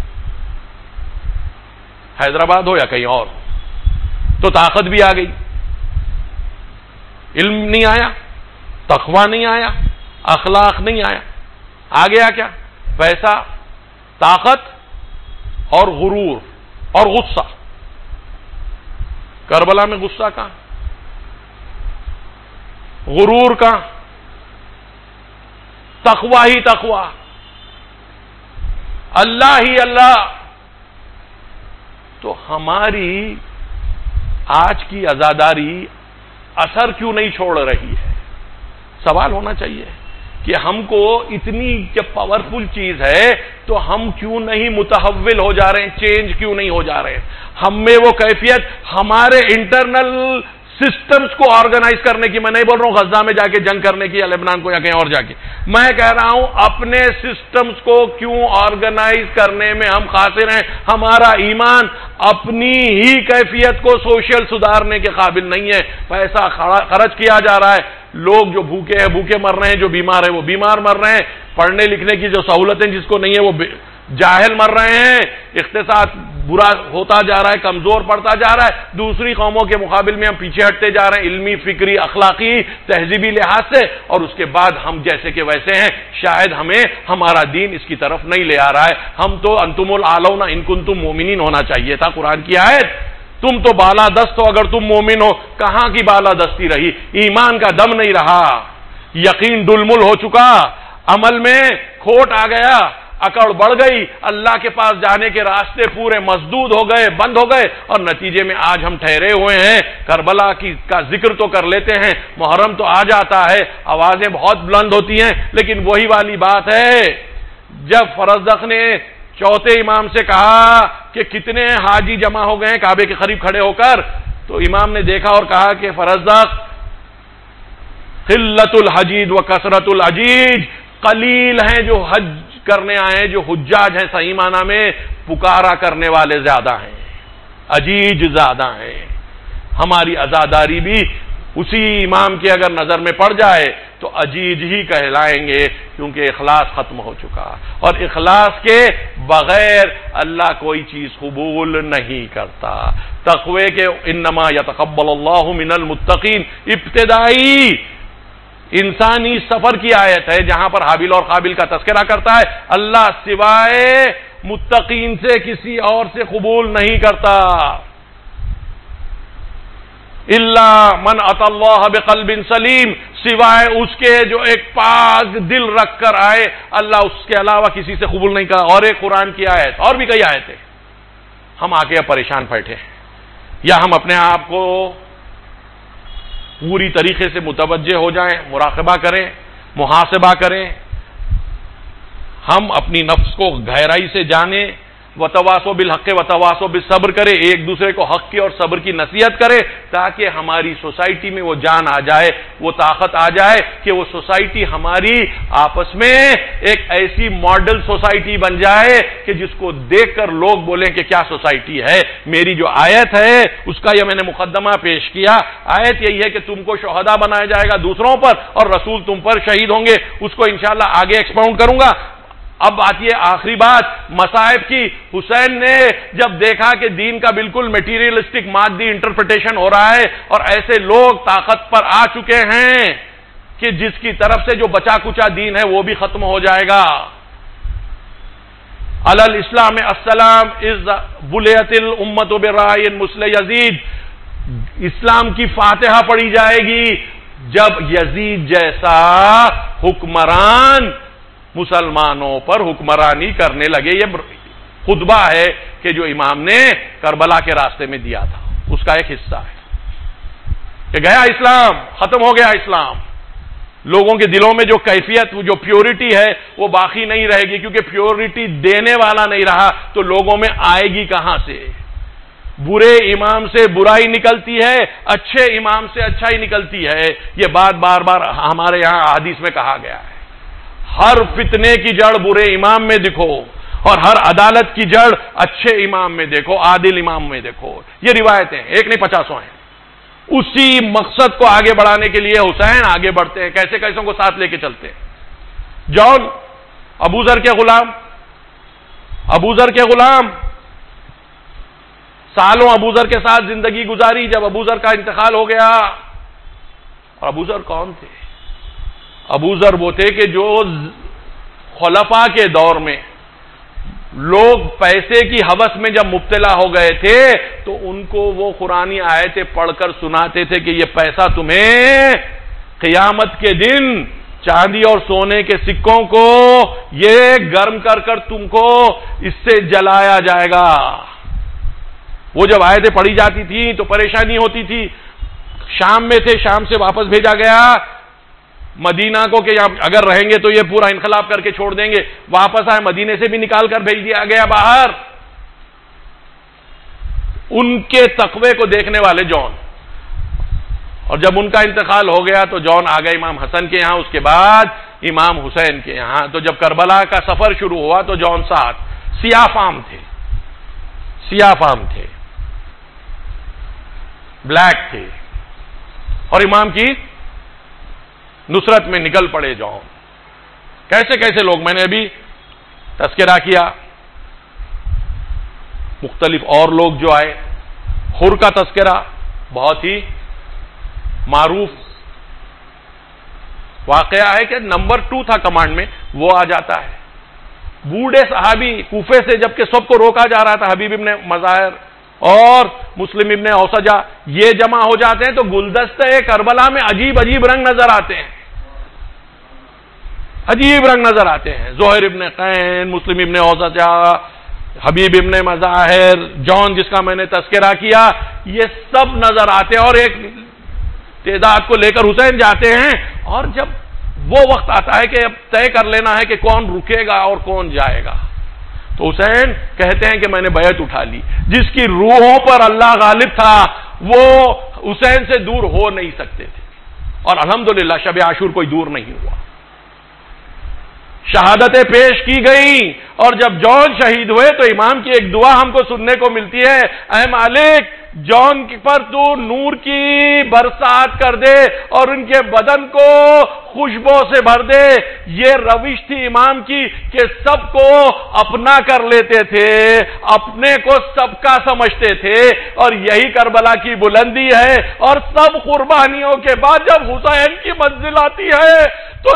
حیدرآباد ہو یا کہیں اور، تو طاقت بھی آ گئی، علم نہیں آیا، تقویٰ نہیں آیا، اخلاق نہیں آیا، آ گیا کیا؟ پیسہ، طاقت اور غرور اور غصہ۔ کربلا میں غصہ کہاں، غرور کہاں، تقویٰ ہی تقویٰ، اللہ ہی اللہ۔ تو ہماری آج کی عزاداری اثر کیوں نہیں چھوڑ رہی ہے؟ سوال ہونا چاہیے کہ ہم کو اتنی جب پاورفل چیز ہے تو ہم کیوں نہیں متحول ہو جا رہے ہیں، چینج کیوں نہیں ہو جا رہے ہیں؟ ہم میں وہ کیفیت، ہمارے انٹرنل سسٹمز کو آرگنائز کرنے کی، میں نہیں بول رہا ہوں غزہ میں جا کے جنگ کرنے کی یا لبنان کو یا کہیں اور جا کے، میں کہہ رہا ہوں اپنے سسٹمز کو کیوں آرگنائز کرنے میں ہم قاصر ہیں؟ ہمارا ایمان اپنی ہی کیفیت کو سوشل سدھارنے کے قابل نہیں ہے، پیسہ خرچ کیا جا رہا ہے، لوگ جو بھوکے ہیں بھوکے مر رہے ہیں، جو بیمار ہیں وہ بیمار مر رہے ہیں، پڑھنے لکھنے کی جو سہولتیں جس کو نہیں ہے وہ جاہل مر رہے ہیں، اقتصاد برا ہوتا جا رہا ہے، کمزور پڑتا جا رہا ہے، دوسری قوموں کے مقابل میں ہم پیچھے ہٹتے جا رہے ہیں علمی، فکری، اخلاقی، تہذیبی لحاظ سے، اور اس کے بعد ہم جیسے کہ ویسے ہیں۔ شاید ہمیں ہمارا دین اس کی طرف نہیں لے آ رہا ہے۔ ہم تو انتم الاعلون ان کنتم مؤمنین ہونا چاہیے تھا، قرآن کی آیت، تم تو بالا دست ہو اگر تم مومن ہو۔ کہاں کی بالا دستی رہی؟ ایمان کا دم نہیں رہا، یقین ڈلمل ہو چکا، عمل میں کھوٹ آ گیا، اکڑ بڑھ گئی، اللہ کے پاس جانے کے راستے پورے مسدود ہو گئے، بند ہو گئے، اور نتیجے میں آج ہم ٹھہرے ہوئے ہیں۔ کربلا کا ذکر تو کر لیتے ہیں، محرم تو آ جاتا ہے، آوازیں بہت بلند ہوتی ہیں، لیکن وہی والی بات ہے جب فرزدق نے چوتھے امام سے کہا کہ کتنے حاجی جمع ہو گئے ہیں کعبے کے قریب کھڑے ہو کر، تو امام نے دیکھا اور کہا کہ فرزدق، قلت الحجیج و کثرت العجیج، قلیل ہیں جو حج کرنے آئے ہیں، جو حجاج ہیں صحیح معنی میں، پکارا کرنے والے زیادہ ہیں، عجیج زیادہ ہیں۔ ہماری عزاداری بھی اسی امام کی اگر نظر میں پڑ جائے تو عجیج ہی کہلائیں گے، کیونکہ اخلاص ختم ہو چکا، اور اخلاص کے بغیر اللہ کوئی چیز قبول نہیں کرتا۔ تقوی کے انما یتقبل اللہ من المتقین ابتدائی انسانی سفر کی آیت ہے، جہاں پر حابیل اور قابل کا تذکرہ کرتا ہے، اللہ سوائے متقین سے کسی اور سے قبول نہیں کرتا۔ الا من اتى اللہ بقلب سلیم، سوائے اس کے جو ایک پاک دل رکھ کر آئے، اللہ اس کے علاوہ کسی سے قبول نہیں کرتا۔ اور ایک قرآن کی آیت، اور بھی کئی آیتیں، ہم آ کے اب پریشان بیٹھے ہیں۔ یا ہم اپنے آپ کو پوری طریقے سے متوجہ ہو جائیں، مراقبہ کریں، محاسبہ کریں، ہم اپنی نفس کو گہرائی سے جانیں، وتواصوا بالحق وتواصوا بالصبر کرے، ایک دوسرے کو حق کی اور صبر کی نصیحت کرے، تاکہ ہماری سوسائٹی میں وہ جان آ جائے، وہ طاقت آ جائے کہ وہ سوسائٹی ہماری آپس میں ایک ایسی ماڈل سوسائٹی بن جائے کہ جس کو دیکھ کر لوگ بولیں کہ کیا سوسائٹی ہے۔ میری جو آیت ہے اس کا یہ میں نے مقدمہ پیش کیا، آیت یہی ہے کہ تم کو شہداء بنایا جائے گا دوسروں پر، اور رسول تم پر شہید ہوں گے۔ اس کو انشاءاللہ آگے ایکسپاؤنڈ کروں گا۔ اب آتی ہے آخری بات مصائب کی۔ حسین نے جب دیکھا کہ دین کا بالکل میٹیریلسٹک مادی انٹرپریٹیشن ہو رہا ہے اور ایسے لوگ طاقت پر آ چکے ہیں کہ جس کی طرف سے جو بچا کچا دین ہے وہ بھی ختم ہو جائے گا۔ علی الاسلام السلام از بلیت الامت برائے مثل یزید، اسلام کی فاتحہ پڑھی جائے گی جب یزید جیسا حکمران مسلمانوں پر حکمرانی کرنے لگے۔ یہ خطبہ ہے کہ جو امام نے کربلا کے راستے میں دیا تھا، اس کا ایک حصہ ہے کہ گیا اسلام، ختم ہو گیا اسلام، لوگوں کے دلوں میں جو کیفیت، جو پیورٹی ہے وہ باقی نہیں رہے گی، کیونکہ پیورٹی دینے والا نہیں رہا تو لوگوں میں آئے گی کہاں سے؟ برے امام سے برائی نکلتی ہے، اچھے امام سے اچھائی نکلتی ہے۔ یہ بات بار بار ہمارے یہاں حدیث میں کہا گیا ہے۔ ہر فتنے کی جڑ برے امام میں دیکھو، اور ہر عدالت کی جڑ اچھے امام میں دیکھو، عادل امام میں دیکھو۔ یہ روایتیں ایک نہیں 50 ہیں۔ اسی مقصد کو آگے بڑھانے کے لیے حسین آگے بڑھتے ہیں، کیسے کیسوں کو ساتھ لے کے چلتے ہیں۔ جون ابوذر کے غلام، ابوذر کے غلام، سالوں ابوذر کے ساتھ زندگی گزاری۔ جب ابوذر کا انتقال ہو گیا، اور ابوذر کون تھے؟ ابوذر وہ تھے کہ جو خلفاء کے دور میں لوگ پیسے کی ہوس میں جب مبتلا ہو گئے تھے تو ان کو وہ قرآنی آیتیں پڑھ کر سناتے تھے کہ یہ پیسہ تمہیں قیامت کے دن چاندی اور سونے کے سکوں کو یہ گرم کر کر تم کو اس سے جلایا جائے گا۔ وہ جب آیتیں پڑھی جاتی تھیں تو پریشانی ہوتی تھی۔ شام میں تھے، شام سے واپس بھیجا گیا مدینہ کو کہ اگر رہیں گے تو یہ پورا انقلاب کر کے چھوڑ دیں گے۔ واپس آئے، مدینے سے بھی نکال کر بھیج دیا گیا باہر۔ ان کے تقوی کو دیکھنے والے جون، اور جب ان کا انتقال ہو گیا تو جون آ گئے امام حسن کے یہاں، اس کے بعد امام حسین کے یہاں۔ تو جب کربلا کا سفر شروع ہوا تو جون ساتھ، سیاہ فام تھے، سیاہ فام تھے، بلیک تھے، اور امام کی نصرت میں نکل پڑے جون۔ کیسے کیسے لوگ، میں نے ابھی تذکرہ کیا مختلف اور لوگ جو آئے۔ حر کا تذکرہ بہت ہی معروف واقعہ ہے کہ نمبر 2 تھا کمانڈ میں، وہ آ جاتا ہے۔ بوڑھے صحابی کوفے سے جبکہ سب کو روکا جا رہا تھا، حبیب ابن مظاہر اور مسلم ابن اوسجہ یہ جمع ہو جاتے ہیں تو گلدستہ کربلا میں عجیب عجیب رنگ نظر آتے ہیں، عجیب رنگ نظر آتے ہیں۔ زہیر ابن قین، مسلم ابن اوسجہ، حبیب ابن مظاہر، جون جس کا میں نے تذکرہ کیا، یہ سب نظر آتے ہیں، اور ایک تعداد کو لے کر حسین جاتے ہیں۔ اور جب وہ وقت آتا ہے کہ اب طے کر لینا ہے کہ کون رکے گا اور کون جائے گا، تو حسین کہتے ہیں کہ میں نے بیعت اٹھا لی۔ جس کی روحوں پر اللہ غالب تھا وہ حسین سے دور ہو نہیں سکتے تھے، اور الحمدللہ شب عاشور کوئی دور نہیں ہوا۔ شہادتیں پیش کی گئیں، اور جب جون شہید ہوئے تو امام کی ایک دعا ہم کو سننے کو ملتی ہے، اے مالک جون پر تو نور کی برسات کر دے اور ان کے بدن کو خوشبو سے بھر دے۔ یہ روش تھی امام کی کہ سب کو اپنا کر لیتے تھے، اپنے کو سب کا سمجھتے تھے، اور یہی کربلا کی بلندی ہے۔ اور سب قربانیوں کے بعد جب حسین کی منزل آتی ہے تو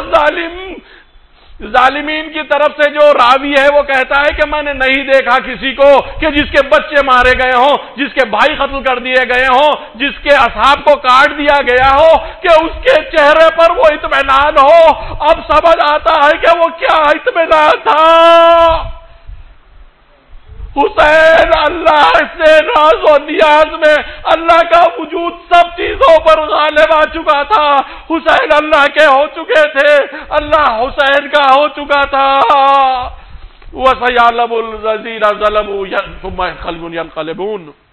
ظالمین کی طرف سے جو راوی ہے وہ کہتا ہے کہ میں نے نہیں دیکھا کسی کو کہ جس کے بچے مارے گئے ہوں، جس کے بھائی قتل کر دیے گئے ہوں، جس کے اصحاب کو کاٹ دیا گیا ہو، کہ اس کے چہرے پر وہ اطمینان ہو۔ اب سمجھ آتا ہے کہ وہ کیا اطمینان تھا۔ حسین اللہ سے راز و نیاز میں اللہ کا وجود سب چیزوں پر غالب آ چکا تھا. حسین اللہ کے ہو چکے تھے، اللہ حسین کا ہو چکا تھا. وَسَيَعْلَمُ الَّذِينَ ظَلَمُوا ثُمَّ يَنقَلِبُونَ